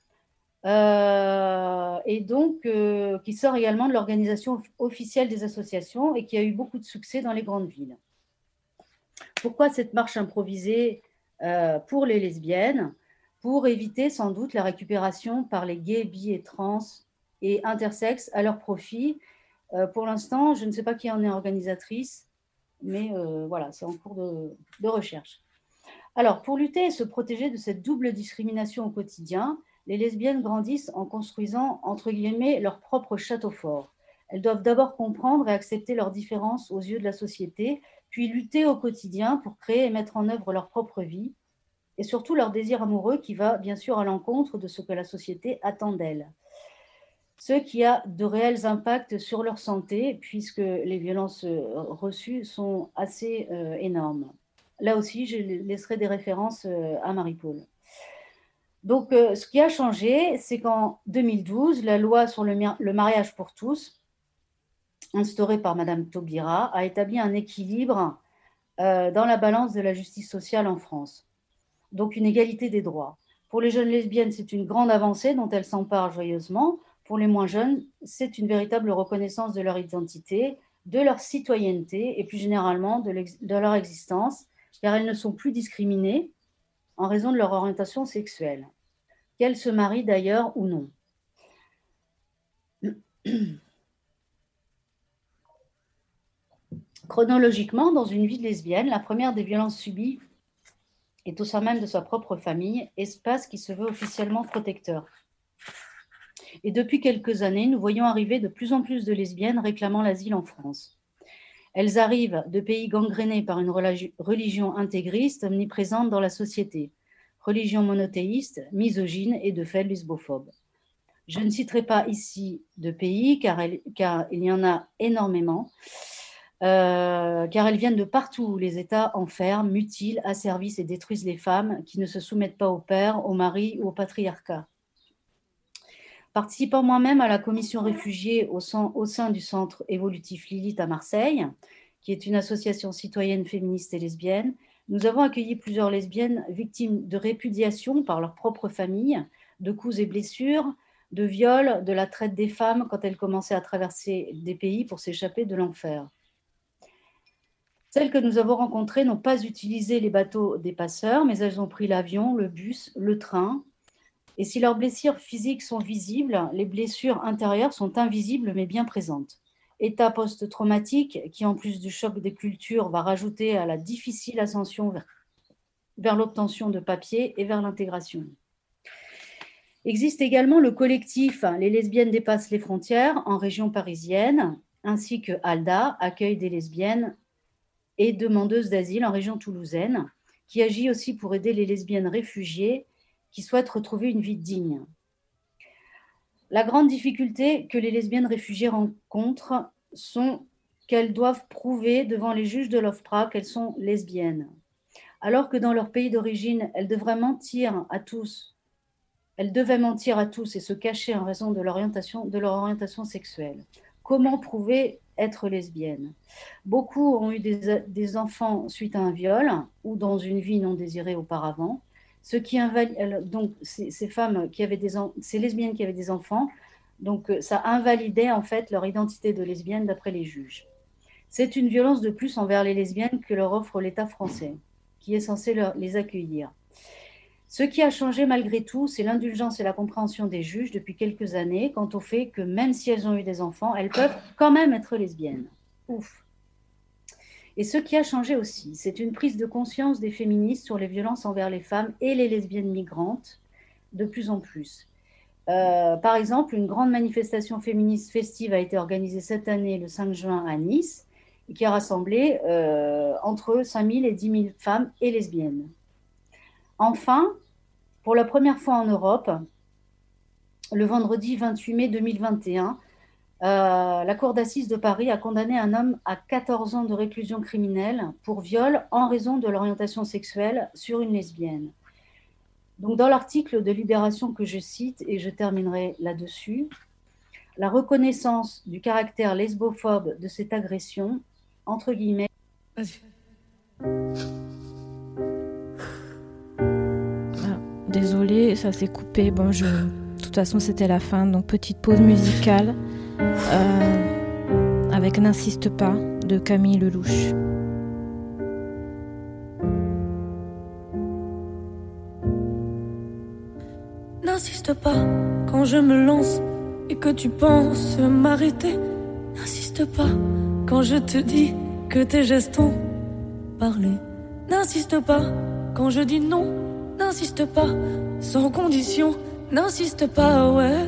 euh, et donc euh, qui sort également de l'organisation officielle des associations et qui a eu beaucoup de succès dans les grandes villes. Pourquoi cette marche improvisée euh, pour les lesbiennes? Pour éviter sans doute la récupération par les gays, bi et trans et intersexes à leur profit. Euh, pour l'instant, je ne sais pas qui en est organisatrice, mais euh, voilà, c'est en cours de, de recherche. Alors, pour lutter et se protéger de cette double discrimination au quotidien, les lesbiennes grandissent en construisant, entre guillemets, leur propre château fort. Elles doivent d'abord comprendre et accepter leurs différences aux yeux de la société, puis lutter au quotidien pour créer et mettre en œuvre leur propre vie, et surtout leur désir amoureux qui va bien sûr à l'encontre de ce que la société attend d'elles. Ce qui a de réels impacts sur leur santé, puisque les violences reçues sont assez euh, énormes. Là aussi, je laisserai des références euh, à Marie-Paul. Donc, euh, ce qui a changé, c'est qu'en deux mille douze, la loi sur le, le mariage pour tous, instaurée par Madame Taubira, a établi un équilibre euh, dans la balance de la justice sociale en France. Donc, une égalité des droits. Pour les jeunes lesbiennes, c'est une grande avancée dont elles s'emparent joyeusement. Pour les moins jeunes, c'est une véritable reconnaissance de leur identité, de leur citoyenneté et plus généralement de, de leur existence, car elles ne sont plus discriminées en raison de leur orientation sexuelle, qu'elles se marient d'ailleurs ou non. Chronologiquement, dans une vie de lesbienne, la première des violences subies est au sein même de sa propre famille, espace qui se veut officiellement protecteur. Et depuis quelques années, nous voyons arriver de plus en plus de lesbiennes réclamant l'asile en France. Elles arrivent de pays gangrénés par une religion intégriste omniprésente dans la société, religion monothéiste, misogyne et de fait lesbophobe. Je ne citerai pas ici de pays car, elle, car il y en a énormément, euh, car elles viennent de partout où les États enferment, mutilent, asservissent et détruisent les femmes qui ne se soumettent pas au père, au mari ou au patriarcat. Participant moi-même à la commission réfugiés au sein, au sein du centre évolutif Lilith à Marseille, qui est une association citoyenne féministe et lesbienne, nous avons accueilli plusieurs lesbiennes victimes de répudiation par leur propre famille, de coups et blessures, de viols, de la traite des femmes quand elles commençaient à traverser des pays pour s'échapper de l'enfer. Celles que nous avons rencontrées n'ont pas utilisé les bateaux des passeurs, mais elles ont pris l'avion, le bus, le train. Et si leurs blessures physiques sont visibles, les blessures intérieures sont invisibles mais bien présentes. État post-traumatique qui, en plus du choc des cultures, va rajouter à la difficile ascension vers, vers l'obtention de papiers et vers l'intégration. Existe également le collectif Les lesbiennes dépassent les frontières en région parisienne, ainsi que ALDA, accueil des lesbiennes et demandeuses d'asile en région toulousaine, qui agit aussi pour aider les lesbiennes réfugiées qui souhaitent retrouver une vie digne. La grande difficulté que les lesbiennes réfugiées rencontrent sont qu'elles doivent prouver devant les juges de l'OFPRA qu'elles sont lesbiennes, alors que dans leur pays d'origine, elles devraient mentir à tous. Elles devaient mentir à tous et se cacher en raison de l'orientation, de leur orientation sexuelle. Comment prouver être lesbienne ? Beaucoup ont eu des, des enfants suite à un viol ou dans une vie non désirée auparavant. Ce qui invalide, donc ces, ces femmes qui avaient des, ces lesbiennes qui avaient des enfants, donc ça invalidait en fait leur identité de lesbienne d'après les juges. C'est une violence de plus envers les lesbiennes que leur offre l'État français, qui est censé leur, les accueillir. Ce qui a changé malgré tout, c'est l'indulgence et la compréhension des juges depuis quelques années quant au fait que même si elles ont eu des enfants, elles peuvent quand même être lesbiennes. Ouf. Et ce qui a changé aussi, c'est une prise de conscience des féministes sur les violences envers les femmes et les lesbiennes migrantes de plus en plus. Euh, par exemple, une grande manifestation féministe festive a été organisée cette année, le cinq juin, à Nice, et qui a rassemblé euh, entre cinq mille et dix mille femmes et lesbiennes. Enfin, pour la première fois en Europe, le vendredi vingt-huit mai deux mille vingt et un, Euh, la Cour d'assises de Paris a condamné un homme à quatorze ans de réclusion criminelle pour viol en raison de l'orientation sexuelle sur une lesbienne. Donc, dans l'article de Libération que je cite, et je terminerai là-dessus, la reconnaissance du caractère lesbophobe de cette agression, entre guillemets. Ah, désolée, ça s'est coupé. Bon, je... de toute façon, c'était la fin, donc petite pause musicale. Euh, avec N'insiste pas de Camille Lelouch. N'insiste pas quand je me lance et que tu penses m'arrêter. N'insiste pas quand je te dis que tes gestes ont parlé. N'insiste pas quand je dis non. N'insiste pas sans condition. N'insiste pas, ouais.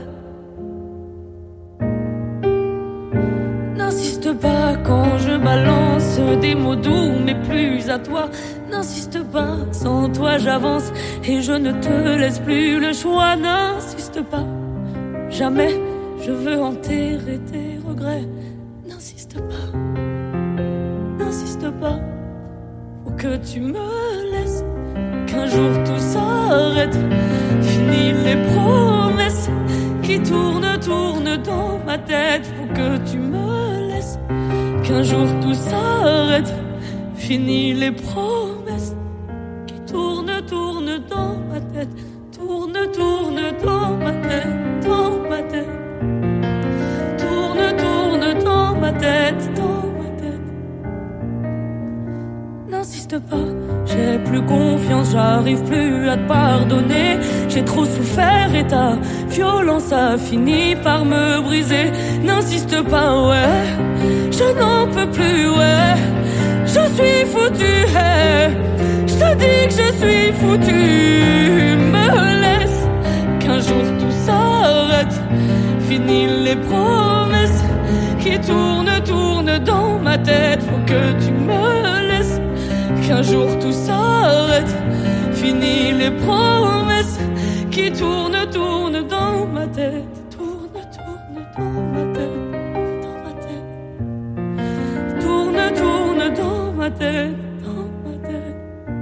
N'insiste pas quand je balance des mots doux, mais plus à toi. N'insiste pas, sans toi j'avance et je ne te laisse plus le choix. N'insiste pas, jamais je veux enterrer tes regrets. N'insiste pas, n'insiste pas, faut que tu me laisses, qu'un jour tout s'arrête. Fini les promesses qui tournent, tournent dans ma tête. Faut que tu me laisses, qu'un jour tout s'arrête. Fini les promesses qui tournent, tournent dans ma tête. Tourne, tourne dans ma tête, dans ma tête. Tourne, tourne dans ma tête, dans ma tête. N'insiste pas, j'ai plus confiance, j'arrive plus à te pardonner. J'ai trop souffert et ta violence a fini par me briser. N'insiste pas, ouais, je n'en peux plus, ouais. Je suis foutu, hey. Je te dis que je suis foutu. Me laisse qu'un jour tout s'arrête. Fini les promesses qui tournent, tournent dans ma tête. Faut que tu me laisses qu'un jour tout s'arrête. Fini les promesses qui tournent, tournent dans ma tête. Tourne, tourne dans ma tête, dans ma tête. Tourne, tourne dans ma tête, dans ma tête.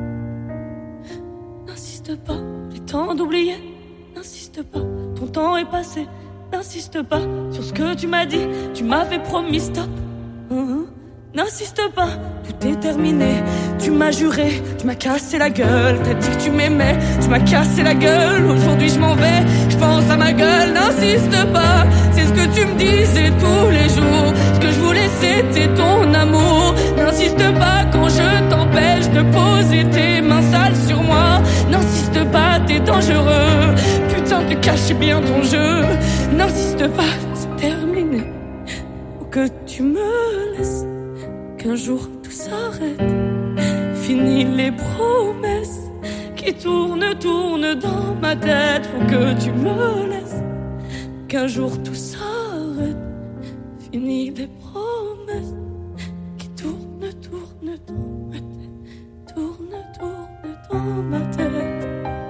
N'insiste pas, j'ai le temps d'oublier. N'insiste pas, ton temps est passé. N'insiste pas sur ce que tu m'as dit. Tu m'avais promis stop. Uh-huh. N'insiste pas, tout est terminé. Tu m'as juré, tu m'as cassé la gueule. T'as dit que tu m'aimais, tu m'as cassé la gueule. Aujourd'hui je m'en vais, je pense à ma gueule. N'insiste pas, c'est ce que tu me disais tous les jours. Ce que je voulais c'était ton amour. N'insiste pas quand je t'empêche de poser tes mains sales sur moi. N'insiste pas, t'es dangereux. Putain, tu cachais bien ton jeu. N'insiste pas, c'est terminé. Faut que tu me laisses qu'un jour tout s'arrête. Fini les promesses qui tournent, tournent dans ma tête. Faut que tu me laisses qu'un jour tout s'arrête. Fini les promesses qui tournent, tournent dans ma tête. Tournent, tournent dans ma tête.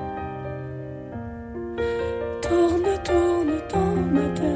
Tourne, tourne dans ma tête.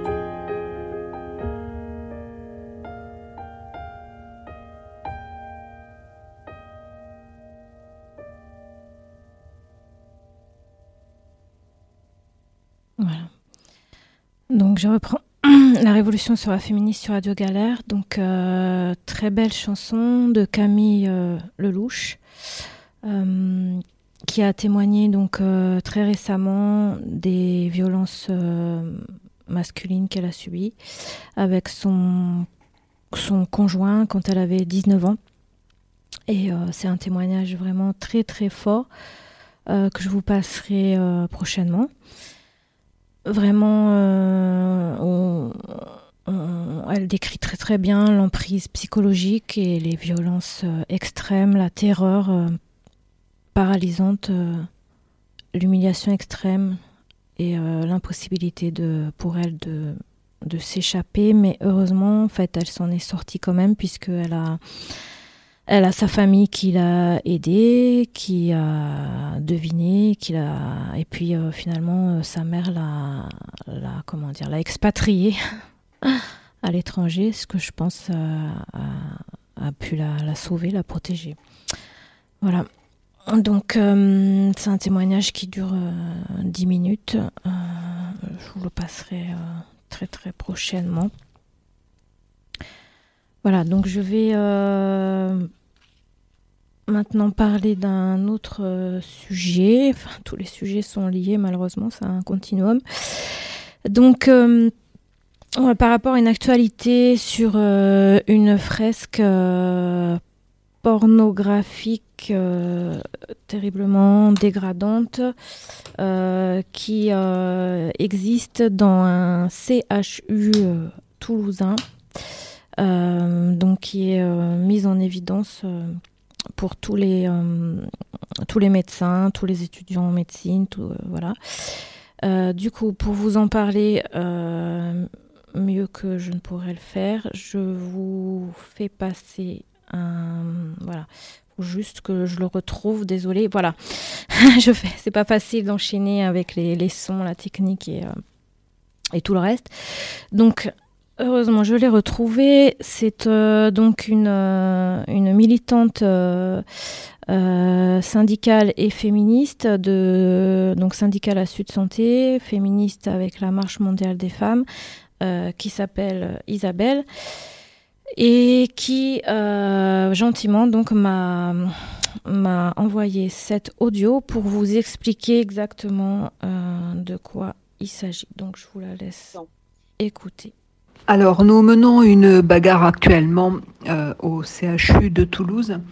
Voilà. Donc je reprends La Révolution sera féministe sur Radio Galère. Donc euh, très belle chanson de Camille euh, Lelouch. Euh, qui a témoigné donc euh, très récemment des violences euh, masculines qu'elle a subies avec son, son conjoint quand elle avait dix-neuf ans. Et euh, c'est un témoignage vraiment très très fort euh, que je vous passerai euh, prochainement. Vraiment, euh, on, on, elle décrit très très bien l'emprise psychologique et les violences euh, extrêmes, la terreur euh, paralysante, euh, l'humiliation extrême et euh, l'impossibilité de, pour elle de, de s'échapper. Mais heureusement, en fait, elle s'en est sortie quand même puisqu'elle a, elle a sa famille qui l'a aidée, qui a deviné, qui l'a, et puis euh, finalement euh, sa mère l'a, l'a, comment dire, l'a expatriée à l'étranger, ce que je pense euh, a, a pu la, la sauver, la protéger. Voilà. Donc, euh, c'est un témoignage qui dure euh, dix minutes. Euh, je vous le passerai euh, très très prochainement. Voilà, donc je vais euh, maintenant parler d'un autre euh, sujet. Enfin, tous les sujets sont liés, malheureusement, c'est un continuum. Donc, euh, ouais, par rapport à une actualité sur euh, une fresque euh, pornographique euh, terriblement dégradante euh, qui euh, existe dans un C H U euh, toulousain, euh, donc qui est euh, mise en évidence euh, pour tous les, euh, tous les médecins, tous les étudiants en médecine, tout, euh, voilà. Euh, du coup, pour vous en parler euh, mieux que je ne pourrais le faire, je vous fais passer un... Voilà. Juste que je le retrouve, désolée, voilà. je fais, c'est pas facile d'enchaîner avec les, les sons, la technique et, euh, et tout le reste. Donc, heureusement, je l'ai retrouvé. C'est euh, donc une, euh, une militante euh, euh, syndicale et féministe, de, donc syndicale à Sud Santé, féministe avec la Marche mondiale des femmes, euh, qui s'appelle Isabelle. Et qui euh, gentiment donc m'a, m'a envoyé cet audio pour vous expliquer exactement euh, de quoi il s'agit. Donc je vous la laisse écouter. Alors nous menons une bagarre actuellement euh, au C H U de Toulouse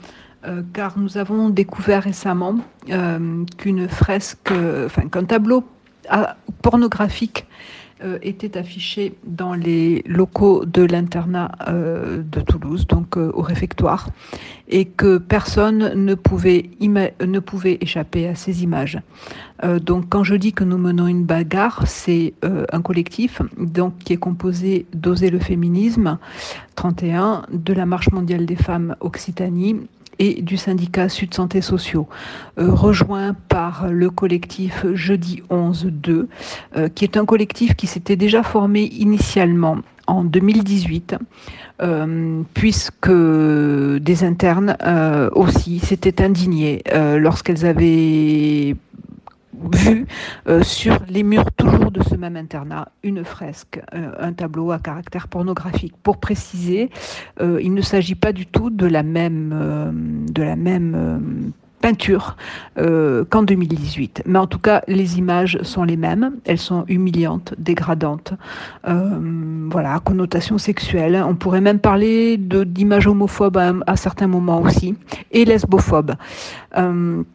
euh, car nous avons découvert récemment euh, qu'une fresque, euh, enfin qu'un tableau à, pornographique euh, était affiché dans les locaux de l'internat euh, de Toulouse, donc euh, au réfectoire, et que personne ne pouvait, ima- ne pouvait échapper à ces images. Euh, donc quand je dis que nous menons une bagarre, c'est euh, un collectif donc, qui est composé d'Oser le féminisme trente et un, de la Marche mondiale des femmes Occitanie et du syndicat Sud Santé Sociaux, euh, rejoint par le collectif Jeudi onze deux, euh, qui est un collectif qui s'était déjà formé initialement en deux mille dix-huit, euh, puisque des internes euh, aussi s'étaient indignées euh, lorsqu'elles avaient vu euh, sur les murs toujours de ce même internat une fresque, euh, un tableau à caractère pornographique. Pour préciser, euh, il ne s'agit pas du tout de la même, euh, de la même euh, peinture euh, qu'en deux mille dix-huit. Mais en tout cas, les images sont les mêmes. Elles sont humiliantes, dégradantes, euh, voilà, à connotation sexuelle. On pourrait même parler de, d'images homophobes à, à certains moments aussi, et lesbophobes. Euh,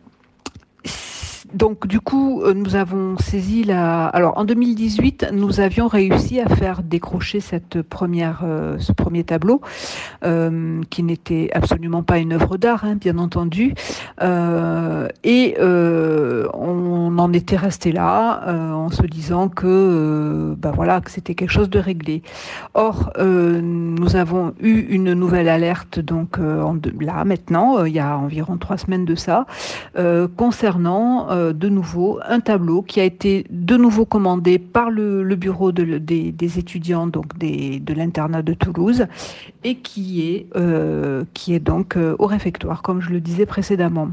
Donc du coup, nous avons saisi la. Alors en deux mille dix-huit, nous avions réussi à faire décrocher cette première, euh, ce premier tableau, euh, qui n'était absolument pas une œuvre d'art, hein, bien entendu, euh, et euh, on en était resté là, euh, en se disant que, euh, bah voilà, que c'était quelque chose de réglé. Or, euh, nous avons eu une nouvelle alerte, donc euh, en de, là maintenant, euh, il y a environ trois semaines de ça, euh, concernant euh, de nouveau un tableau qui a été de nouveau commandé par le, le bureau de, des, des étudiants donc des, de l'internat de Toulouse et qui est, euh, qui est donc euh, au réfectoire, comme je le disais précédemment.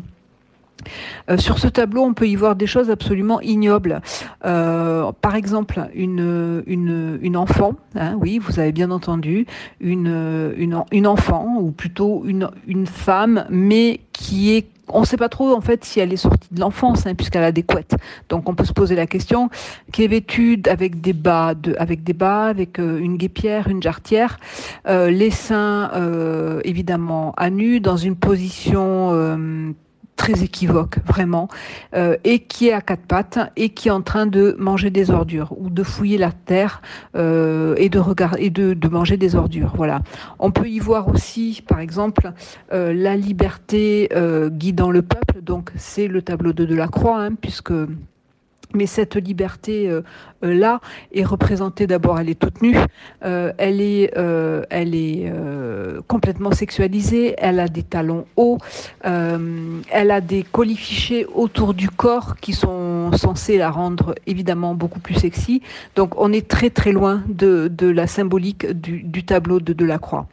Euh, sur ce tableau, on peut y voir des choses absolument ignobles. Euh, par exemple, une, une, une enfant, hein, oui, vous avez bien entendu, une, une, une enfant, ou plutôt une, une femme, mais qui est on ne sait pas trop en fait si elle est sortie de l'enfance, hein, puisqu'elle a des couettes. Donc on peut se poser la question, qui est vêtue avec des bas, de, avec des bas, avec euh, une guêpière, une jarretière, euh, les seins euh, évidemment à nu, dans une position euh, très équivoque, vraiment, euh, et qui est à quatre pattes et qui est en train de manger des ordures ou de fouiller la terre euh, et de regarder et de, de manger des ordures. Voilà. On peut y voir aussi, par exemple, euh, la liberté euh, guidant le peuple. Donc, c'est le tableau de Delacroix, hein, puisque. Mais cette liberté euh, là est représentée d'abord, elle est toute nue, euh, elle est, euh, elle est euh, complètement sexualisée, elle a des talons hauts, euh, elle a des colifichets autour du corps qui sont censés la rendre évidemment beaucoup plus sexy. Donc on est très très loin de, de la symbolique du, du tableau de Delacroix.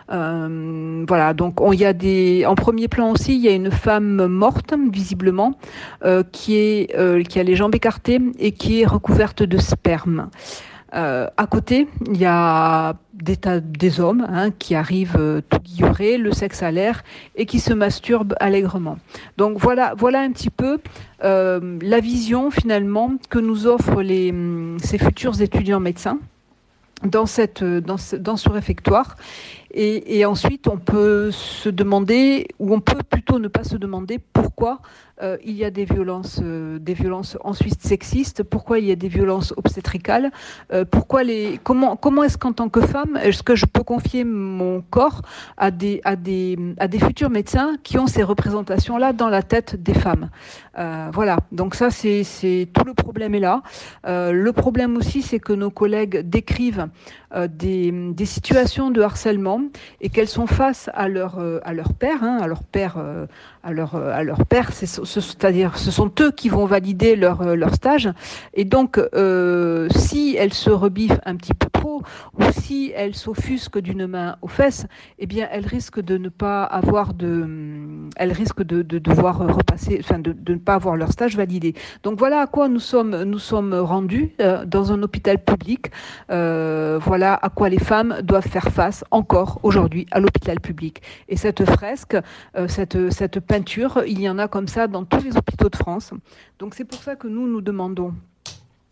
Euh, voilà, donc on y a des. En premier plan aussi, il y a une femme morte, visiblement, euh, qui est euh, qui a les jambes écartées et qui est recouverte de sperme. Euh, à côté, il y a des, tas, des hommes hein, qui arrivent euh, tout guillerés, le sexe à l'air, et qui se masturbent allègrement. Donc voilà, voilà un petit peu euh, la vision finalement que nous offrent les, ces futurs étudiants médecins dans cette dans ce, dans ce réfectoire. Et, et ensuite, on peut se demander, ou on peut plutôt ne pas se demander, pourquoi euh, il y a des violences, euh, des violences ensuite sexistes, pourquoi il y a des violences obstétricales, euh, pourquoi les, comment, comment est-ce qu'en tant que femme, est-ce que je peux confier mon corps à des, à des, à des futurs médecins qui ont ces représentations-là dans la tête des femmes. Euh, voilà. Donc ça, c'est, c'est tout le problème est là. Euh, le problème aussi, c'est que nos collègues décrivent euh, des, des situations de harcèlement et qu'elles sont face à leur euh, à leur père, hein, à leur père, euh, à leur à leur père, c'est, c'est-à-dire ce sont eux qui vont valider leur euh, leur stage. Et donc, euh, si elles se rebiffent un petit peu trop, ou si elles s'offusquent d'une main aux fesses, eh bien, elles risquent de ne pas avoir de, elles risquent de, de devoir repasser, enfin, de, de ne pas avoir leur stage validé. Donc voilà à quoi nous sommes nous sommes rendus euh, dans un hôpital public. Euh, voilà à quoi les femmes doivent faire face encore aujourd'hui à l'hôpital public. Et cette fresque, euh, cette, cette peinture, il y en a comme ça dans tous les hôpitaux de France. Donc c'est pour ça que nous, nous demandons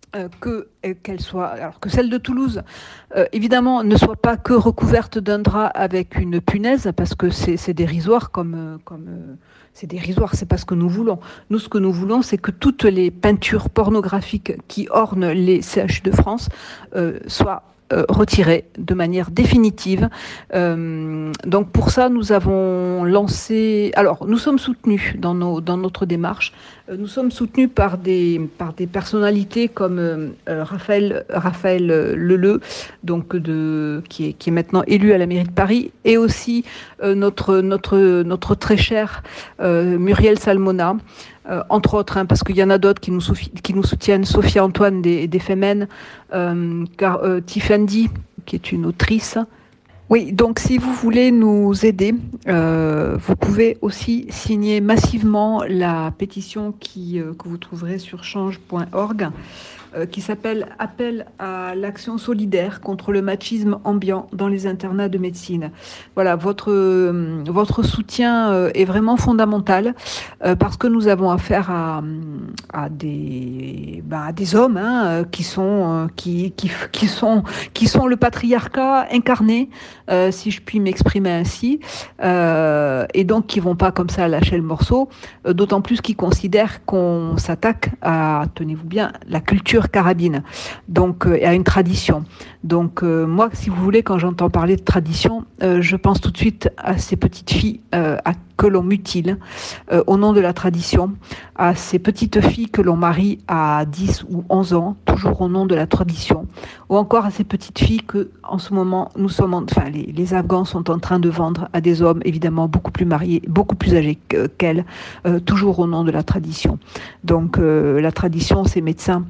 euh, que euh, qu'elle soit, alors que celle de Toulouse, euh, évidemment, ne soit pas que recouverte d'un drap avec une punaise, parce que c'est, c'est dérisoire comme, euh, comme euh, c'est dérisoire, c'est pas ce que nous voulons. Nous, ce que nous voulons, c'est que toutes les peintures pornographiques qui ornent les C H U de France euh, soient Euh, retiré de manière définitive. Euh, donc pour ça, nous avons lancé. Alors, nous sommes soutenus dans nos dans notre démarche. Euh, nous sommes soutenus par des par des personnalités comme euh, Raphaël Raphaël Leleu, donc de qui est qui est maintenant élu à la mairie de Paris, et aussi euh, notre notre notre très cher euh, Muriel Salmona. Euh, entre autres, hein, parce qu'il y en a d'autres qui nous, soufi- qui nous soutiennent, Sophia Antoine des, des Femmes, euh, car, euh, Tiffany, qui est une autrice. Oui, donc si vous voulez nous aider, euh, vous pouvez aussi signer massivement la pétition qui, euh, que vous trouverez sur change point org, euh, qui s'appelle « Appel à l'action solidaire contre le machisme ambiant dans les internats de médecine ». Voilà, votre, euh, votre soutien euh, est vraiment fondamental euh, parce que nous avons affaire à, à, des, bah, à des hommes hein, qui, sont, euh, qui, qui, qui, sont, qui sont le patriarcat incarné, euh, si je puis m'exprimer ainsi, euh, et donc qui vont pas comme ça lâcher le morceau, euh, d'autant plus qu'ils considèrent qu'on s'attaque à, tenez-vous bien, la culture carabine, donc euh, et à une tradition. Donc euh, moi, si vous voulez, quand j'entends parler de tradition, euh, je pense tout de suite à ces petites filles euh, à, que l'on mutile euh, au nom de la tradition, à ces petites filles que l'on marie à dix ou onze ans, toujours au nom de la tradition, ou encore à ces petites filles que, en ce moment, nous sommes, en, enfin, les, les Afghans sont en train de vendre à des hommes évidemment beaucoup plus mariés, beaucoup plus âgés qu'elles, euh, toujours au nom de la tradition. Donc euh, la tradition, ces médecins.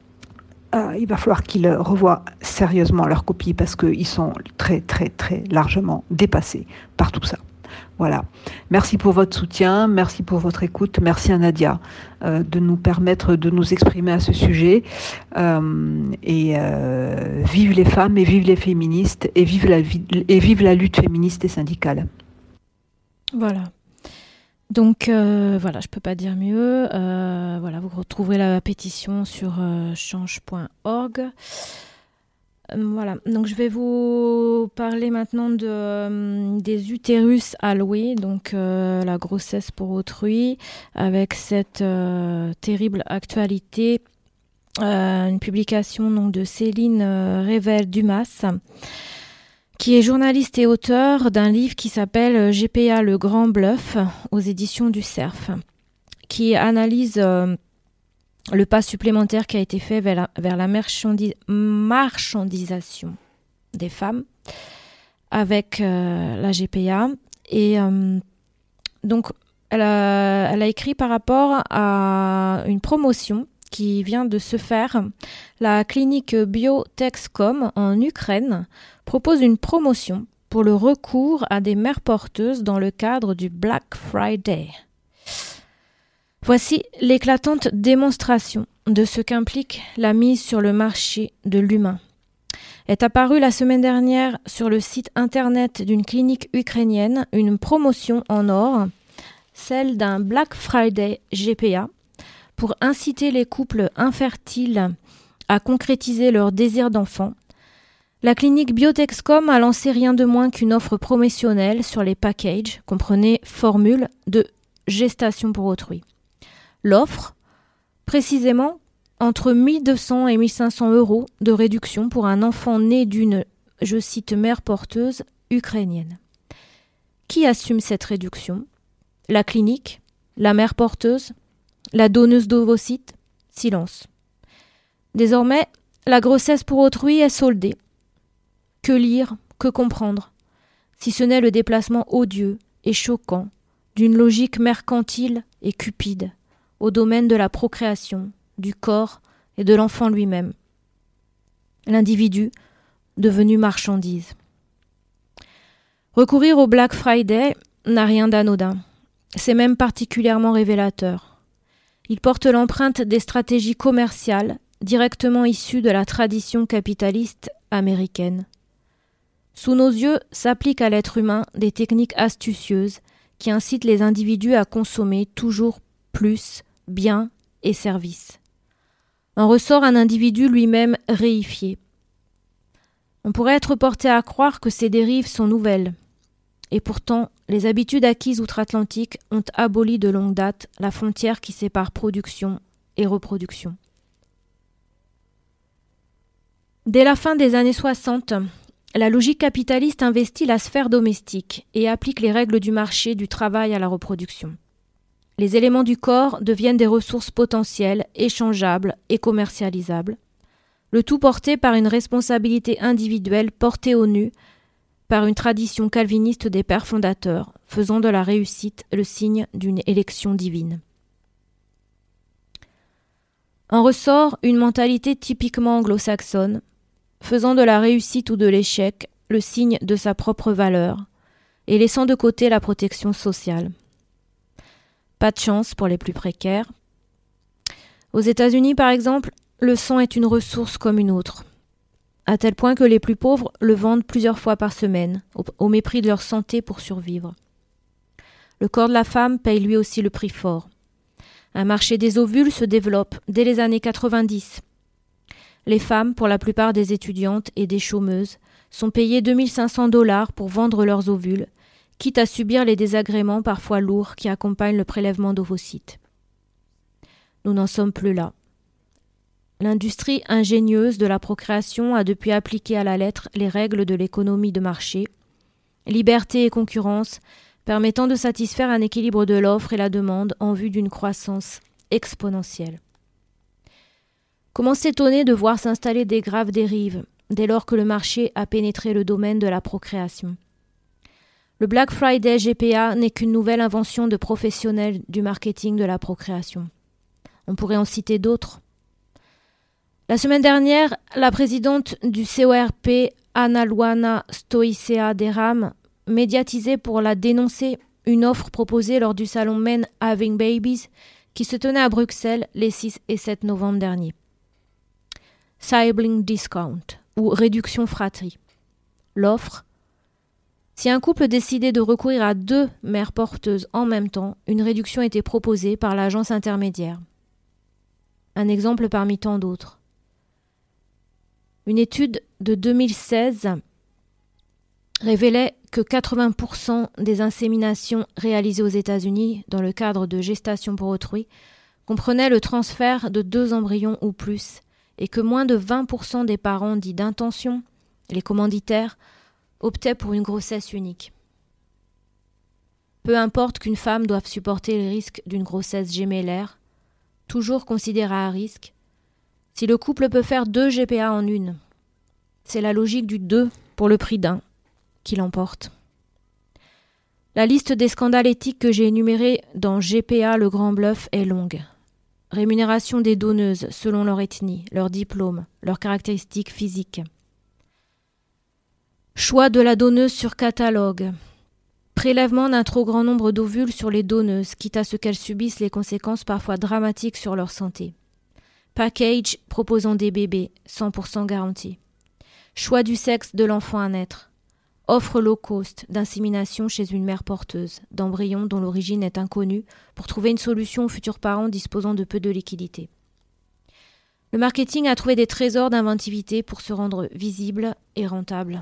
Euh, il va falloir qu'ils revoient sérieusement leur copie parce qu'ils sont très, très, très largement dépassés par tout ça. Voilà. Merci pour votre soutien, merci pour votre écoute, merci à Nadia euh, de nous permettre de nous exprimer à ce sujet. Euh, et euh, vive les femmes et vive les féministes et vive la, et vive la lutte féministe et syndicale. Voilà. Donc euh, voilà, je peux pas dire mieux. Euh, voilà, vous retrouverez la pétition sur euh, change point org. Euh, voilà, donc je vais vous parler maintenant de, euh, des utérus alloués, donc euh, la grossesse pour autrui, avec cette euh, terrible actualité. Euh, une publication donc, de Céline euh, Rével-Dumas, qui est journaliste et auteur d'un livre qui s'appelle G P A Le Grand Bluff aux éditions du Cerf, qui analyse euh, le pas supplémentaire qui a été fait vers la, vers la marchandis- marchandisation des femmes avec euh, la G P A. Et euh, donc, elle a, elle a écrit par rapport à une promotion qui vient de se faire. La clinique Biotexcom en Ukraine propose une promotion pour le recours à des mères porteuses dans le cadre du Black Friday. Voici l'éclatante démonstration de ce qu'implique la mise sur le marché de l'humain. Est apparue la semaine dernière sur le site internet d'une clinique ukrainienne une promotion en or, celle d'un Black Friday G P A, pour inciter les couples infertiles à concrétiser leur désir d'enfant. La clinique Biotexcom a lancé rien de moins qu'une offre promotionnelle sur les packages, comprenez formule de gestation pour autrui. L'offre, précisément, entre mille deux cents et mille cinq cents euros de réduction pour un enfant né d'une, je cite, mère porteuse ukrainienne. Qui assume cette réduction ? La clinique ? La mère porteuse ? La donneuse d'ovocytes ? Silence. Désormais, la grossesse pour autrui est soldée. Que lire, que comprendre, si ce n'est le déplacement odieux et choquant d'une logique mercantile et cupide au domaine de la procréation, du corps et de l'enfant lui-même. L'individu devenu marchandise. Recourir au Black Friday n'a rien d'anodin. C'est même particulièrement révélateur. Il porte l'empreinte des stratégies commerciales directement issues de la tradition capitaliste américaine. Sous nos yeux s'appliquent à l'être humain des techniques astucieuses qui incitent les individus à consommer toujours plus biens et services. En ressort un individu lui-même réifié. On pourrait être porté à croire que ces dérives sont nouvelles. Et pourtant, les habitudes acquises outre-Atlantique ont aboli de longue date la frontière qui sépare production et reproduction. Dès la fin des années soixante, la logique capitaliste investit la sphère domestique et applique les règles du marché du travail à la reproduction. Les éléments du corps deviennent des ressources potentielles, échangeables et commercialisables, le tout porté par une responsabilité individuelle portée au nu par une tradition calviniste des pères fondateurs, faisant de la réussite le signe d'une élection divine. En ressort une mentalité typiquement anglo-saxonne, faisant de la réussite ou de l'échec le signe de sa propre valeur et laissant de côté la protection sociale. Pas de chance pour les plus précaires. Aux États-Unis, par exemple, le sang est une ressource comme une autre, à tel point que les plus pauvres le vendent plusieurs fois par semaine, au, au mépris de leur santé pour survivre. Le corps de la femme paye lui aussi le prix fort. Un marché des ovules se développe dès les années quatre-vingt-dix. Les femmes, pour la plupart des étudiantes et des chômeuses, sont payées deux mille cinq cents dollars pour vendre leurs ovules, quitte à subir les désagréments parfois lourds qui accompagnent le prélèvement d'ovocytes. Nous n'en sommes plus là. L'industrie ingénieuse de la procréation a depuis appliqué à la lettre les règles de l'économie de marché, liberté et concurrence, permettant de satisfaire un équilibre de l'offre et la demande en vue d'une croissance exponentielle. Comment s'étonner de voir s'installer des graves dérives dès lors que le marché a pénétré le domaine de la procréation? Le Black Friday G P A n'est qu'une nouvelle invention de professionnels du marketing de la procréation. On pourrait en citer d'autres. La semaine dernière, la présidente du C O R P, Ana Luana Stoicea Deram, médiatisée pour la dénoncer une offre proposée lors du salon Men Having Babies qui se tenait à Bruxelles les six et sept novembre dernier. Sibling Discount ou réduction fratrie. L'offre: si un couple décidait de recourir à deux mères porteuses en même temps, une réduction était proposée par l'agence intermédiaire. Un exemple parmi tant d'autres. Une étude de deux mille seize révélait que quatre-vingts pour cent des inséminations réalisées aux États-Unis dans le cadre de gestation pour autrui comprenaient le transfert de deux embryons ou plus, et que moins de vingt pour cent des parents dits d'intention, les commanditaires, optaient pour une grossesse unique. Peu importe qu'une femme doive supporter les risques d'une grossesse gémellaire, toujours considérée à risque, si le couple peut faire deux G P A en une, c'est la logique du deux pour le prix d'un qui l'emporte. La liste des scandales éthiques que j'ai énumérés dans G P A Le Grand Bluff est longue. Rémunération des donneuses selon leur ethnie, leur diplôme, leurs caractéristiques physiques. Choix de la donneuse sur catalogue. Prélèvement d'un trop grand nombre d'ovules sur les donneuses, quitte à ce qu'elles subissent les conséquences parfois dramatiques sur leur santé. Package proposant des bébés, cent pour cent garantis. Choix du sexe de l'enfant à naître. Offre low cost d'insémination chez une mère porteuse, d'embryons dont l'origine est inconnue, pour trouver une solution aux futurs parents disposant de peu de liquidité. Le marketing a trouvé des trésors d'inventivité pour se rendre visible et rentable.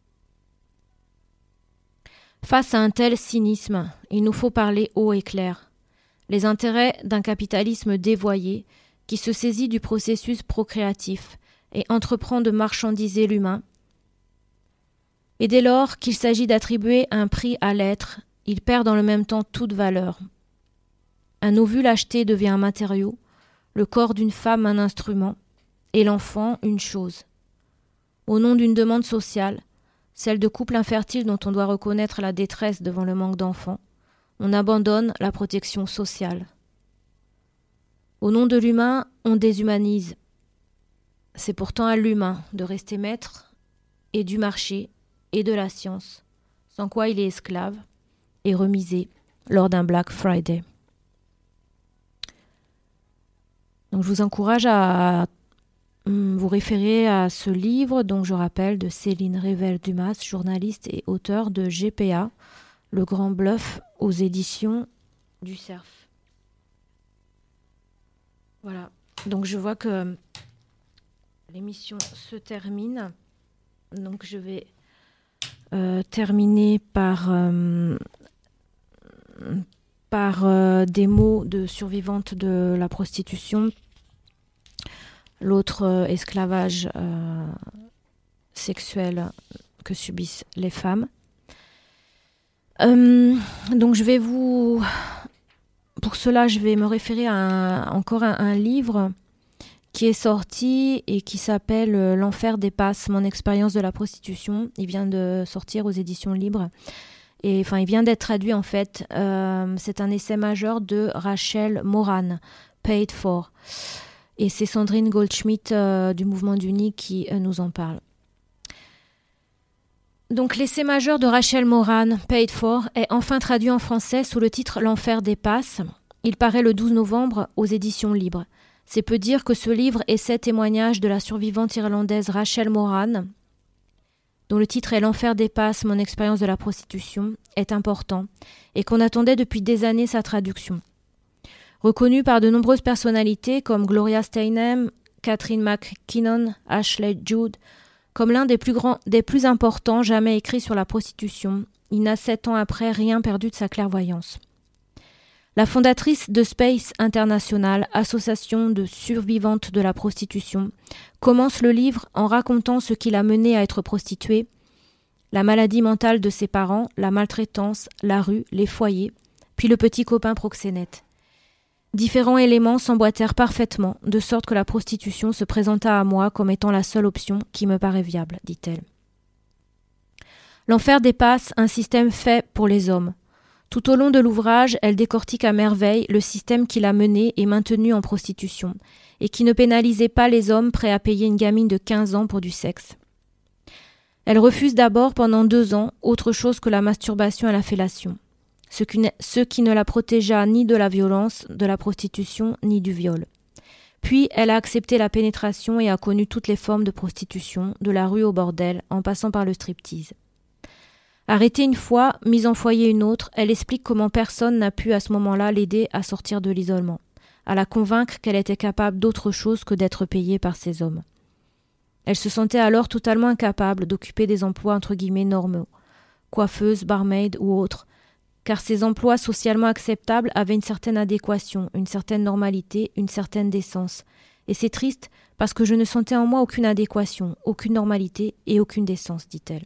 Face à un tel cynisme, il nous faut parler haut et clair. Les intérêts d'un capitalisme dévoyé qui se saisit du processus procréatif et entreprend de marchandiser l'humain. Et dès lors qu'il s'agit d'attribuer un prix à l'être, il perd dans le même temps toute valeur. Un ovule acheté devient un matériau, le corps d'une femme un instrument, et l'enfant une chose. Au nom d'une demande sociale, celle de couples infertiles dont on doit reconnaître la détresse devant le manque d'enfants, on abandonne la protection sociale. Au nom de l'humain, on déshumanise. C'est pourtant à l'humain de rester maître et du marché et de la science, sans quoi il est esclave et remisé lors d'un Black Friday. Donc je vous encourage à vous référer à ce livre, donc je rappelle, de Céline Révell-Dumas, journaliste et auteure de G P A, Le Grand Bluff, aux éditions du Cerf. Voilà, donc je vois que l'émission se termine. Donc je vais euh, terminer par, euh, par euh, des mots de survivantes de la prostitution. L'autre euh, esclavage euh, sexuel que subissent les femmes. Euh, donc je vais vous... Pour cela, je vais me référer à un, encore à un livre qui est sorti et qui s'appelle « L'enfer dépasse mon expérience de la prostitution ». Il vient de sortir aux éditions libres. Et enfin, il vient d'être traduit en fait. Euh, c'est un essai majeur de Rachel Moran, « Paid for ». Et c'est Sandrine Goldschmidt euh, du Mouvement d'Uni qui euh, nous en parle. Donc l'essai majeur de Rachel Moran, Paid for, est enfin traduit en français sous le titre « L'enfer dépasse ». Il paraît le douze novembre aux éditions libres. C'est peu dire que ce livre essaie témoignage de la survivante irlandaise Rachel Moran, dont le titre est « L'enfer dépasse mon expérience de la prostitution », est important et qu'on attendait depuis des années sa traduction. Reconnu par de nombreuses personnalités comme Gloria Steinem, Catherine McKinnon, Ashley Judd, comme l'un des plus grands, des plus importants jamais écrits sur la prostitution, il n'a sept ans après rien perdu de sa clairvoyance. La fondatrice de Space International, association de survivantes de la prostitution, commence le livre en racontant ce qui l'a menée à être prostituée, la maladie mentale de ses parents, la maltraitance, la rue, les foyers, puis le petit copain proxénète. Différents éléments s'emboîtèrent parfaitement, de sorte que la prostitution se présenta à moi comme étant la seule option qui me paraît viable, dit-elle. L'enfer dépasse un système fait pour les hommes. Tout au long de l'ouvrage, elle décortique à merveille le système qui l'a menée et maintenue en prostitution, et qui ne pénalisait pas les hommes prêts à payer une gamine de quinze ans pour du sexe. Elle refuse d'abord pendant deux ans autre chose que la masturbation et la fellation. Ce qui, ne, ce qui ne la protégea ni de la violence, de la prostitution, ni du viol. Puis, elle a accepté la pénétration et a connu toutes les formes de prostitution, de la rue au bordel, en passant par le striptease. Arrêtée une fois, mise en foyer une autre, elle explique comment personne n'a pu à ce moment-là l'aider à sortir de l'isolement, à la convaincre qu'elle était capable d'autre chose que d'être payée par ces hommes. Elle se sentait alors totalement incapable d'occuper des emplois entre guillemets normaux, coiffeuse, barmaid ou autres, car ces emplois socialement acceptables avaient une certaine adéquation, une certaine normalité, une certaine décence. Et c'est triste parce que je ne sentais en moi aucune adéquation, aucune normalité et aucune décence, dit-elle.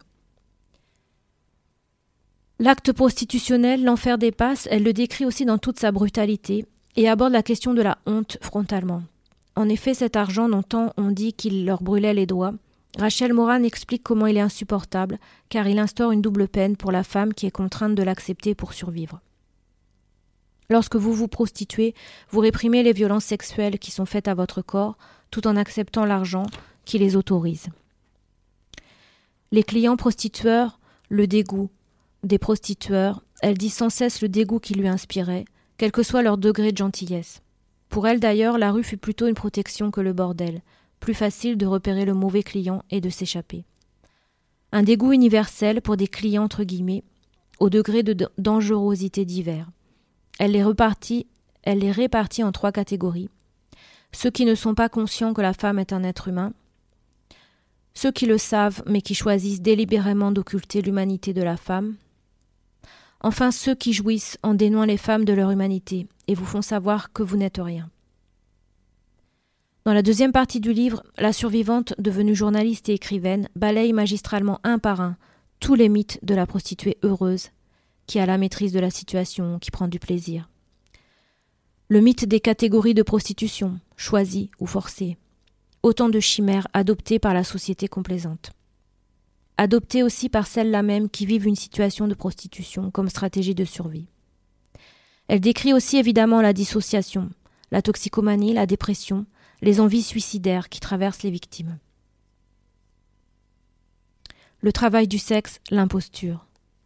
L'acte prostitutionnel, l'enfer dépasse, elle le décrit aussi dans toute sa brutalité et aborde la question de la honte frontalement. En effet, cet argent dont tant on dit qu'il leur brûlait les doigts, Rachel Moran explique comment il est insupportable, car il instaure une double peine pour la femme qui est contrainte de l'accepter pour survivre. Lorsque vous vous prostituez, vous réprimez les violences sexuelles qui sont faites à votre corps, tout en acceptant l'argent qui les autorise. Les clients prostitueurs, le dégoût des prostitueurs, elle dit sans cesse le dégoût qui lui inspirait, quel que soit leur degré de gentillesse. Pour elle d'ailleurs, la rue fut plutôt une protection que le bordel, plus facile de repérer le mauvais client et de s'échapper. Un dégoût universel pour des clients entre guillemets, au degré de dangerosité divers. Elle les repartit, elle les répartit en trois catégories. Ceux qui ne sont pas conscients que la femme est un être humain, ceux qui le savent mais qui choisissent délibérément d'occulter l'humanité de la femme, enfin ceux qui jouissent en dénouant les femmes de leur humanité et vous font savoir que vous n'êtes rien. Dans la deuxième partie du livre, la survivante, devenue journaliste et écrivaine, balaye magistralement un par un tous les mythes de la prostituée heureuse, qui a la maîtrise de la situation, qui prend du plaisir. Le mythe des catégories de prostitution, choisies ou forcées. Autant de chimères adoptées par la société complaisante. Adoptées aussi par celles-là même qui vivent une situation de prostitution comme stratégie de survie. Elle décrit aussi évidemment la dissociation, la toxicomanie, la dépression, les envies suicidaires qui traversent les victimes. Le travail du sexe, l'imposture.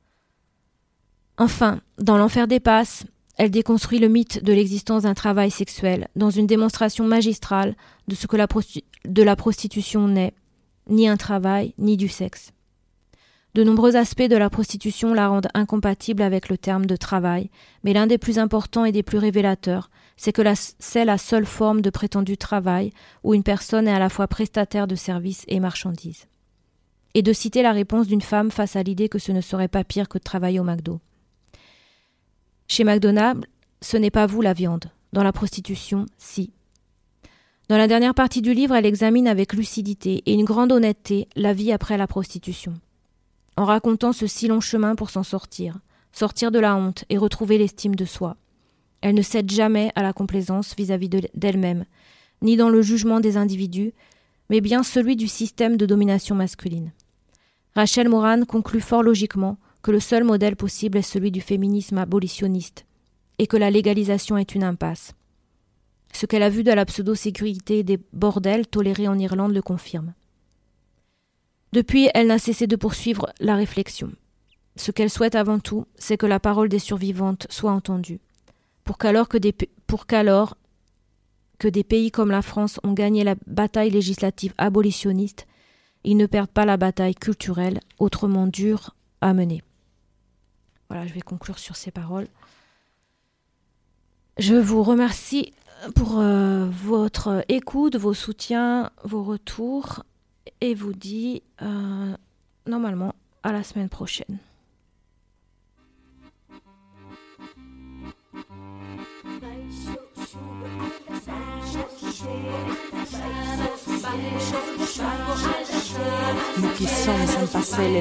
Enfin, dans l'enfer dépasse, elle déconstruit le mythe de l'existence d'un travail sexuel dans une démonstration magistrale de ce que la, prosti- de la prostitution n'est, ni un travail, ni du sexe. De nombreux aspects de la prostitution la rendent incompatible avec le terme de travail, mais l'un des plus importants et des plus révélateurs, c'est que la, c'est la seule forme de prétendu travail où une personne est à la fois prestataire de services et marchandise. Et de citer la réponse d'une femme face à l'idée que ce ne serait pas pire que de travailler au McDo. Chez McDonald's, ce n'est pas vous la viande. Dans la prostitution, si. Dans la dernière partie du livre, elle examine avec lucidité et une grande honnêteté la vie après la prostitution. En racontant ce si long chemin pour s'en sortir, sortir de la honte et retrouver l'estime de soi. Elle ne cède jamais à la complaisance vis-à-vis de, d'elle-même, ni dans le jugement des individus, mais bien celui du système de domination masculine. Rachel Moran conclut fort logiquement que le seul modèle possible est celui du féminisme abolitionniste et que la légalisation est une impasse. Ce qu'elle a vu de la pseudo-sécurité des bordels tolérés en Irlande le confirme. Depuis, elle n'a cessé de poursuivre la réflexion. Ce qu'elle souhaite avant tout, c'est que la parole des survivantes soit entendue, pour qu'alors que des, pour qu'alors que des pays comme la France ont gagné la bataille législative abolitionniste, ils ne perdent pas la bataille culturelle, autrement dure à mener. Voilà, je vais conclure sur ces paroles. Je vous remercie pour euh, votre écoute, vos soutiens, vos retours, et vous dis euh, normalement à la semaine prochaine. Nous qui sommes en passé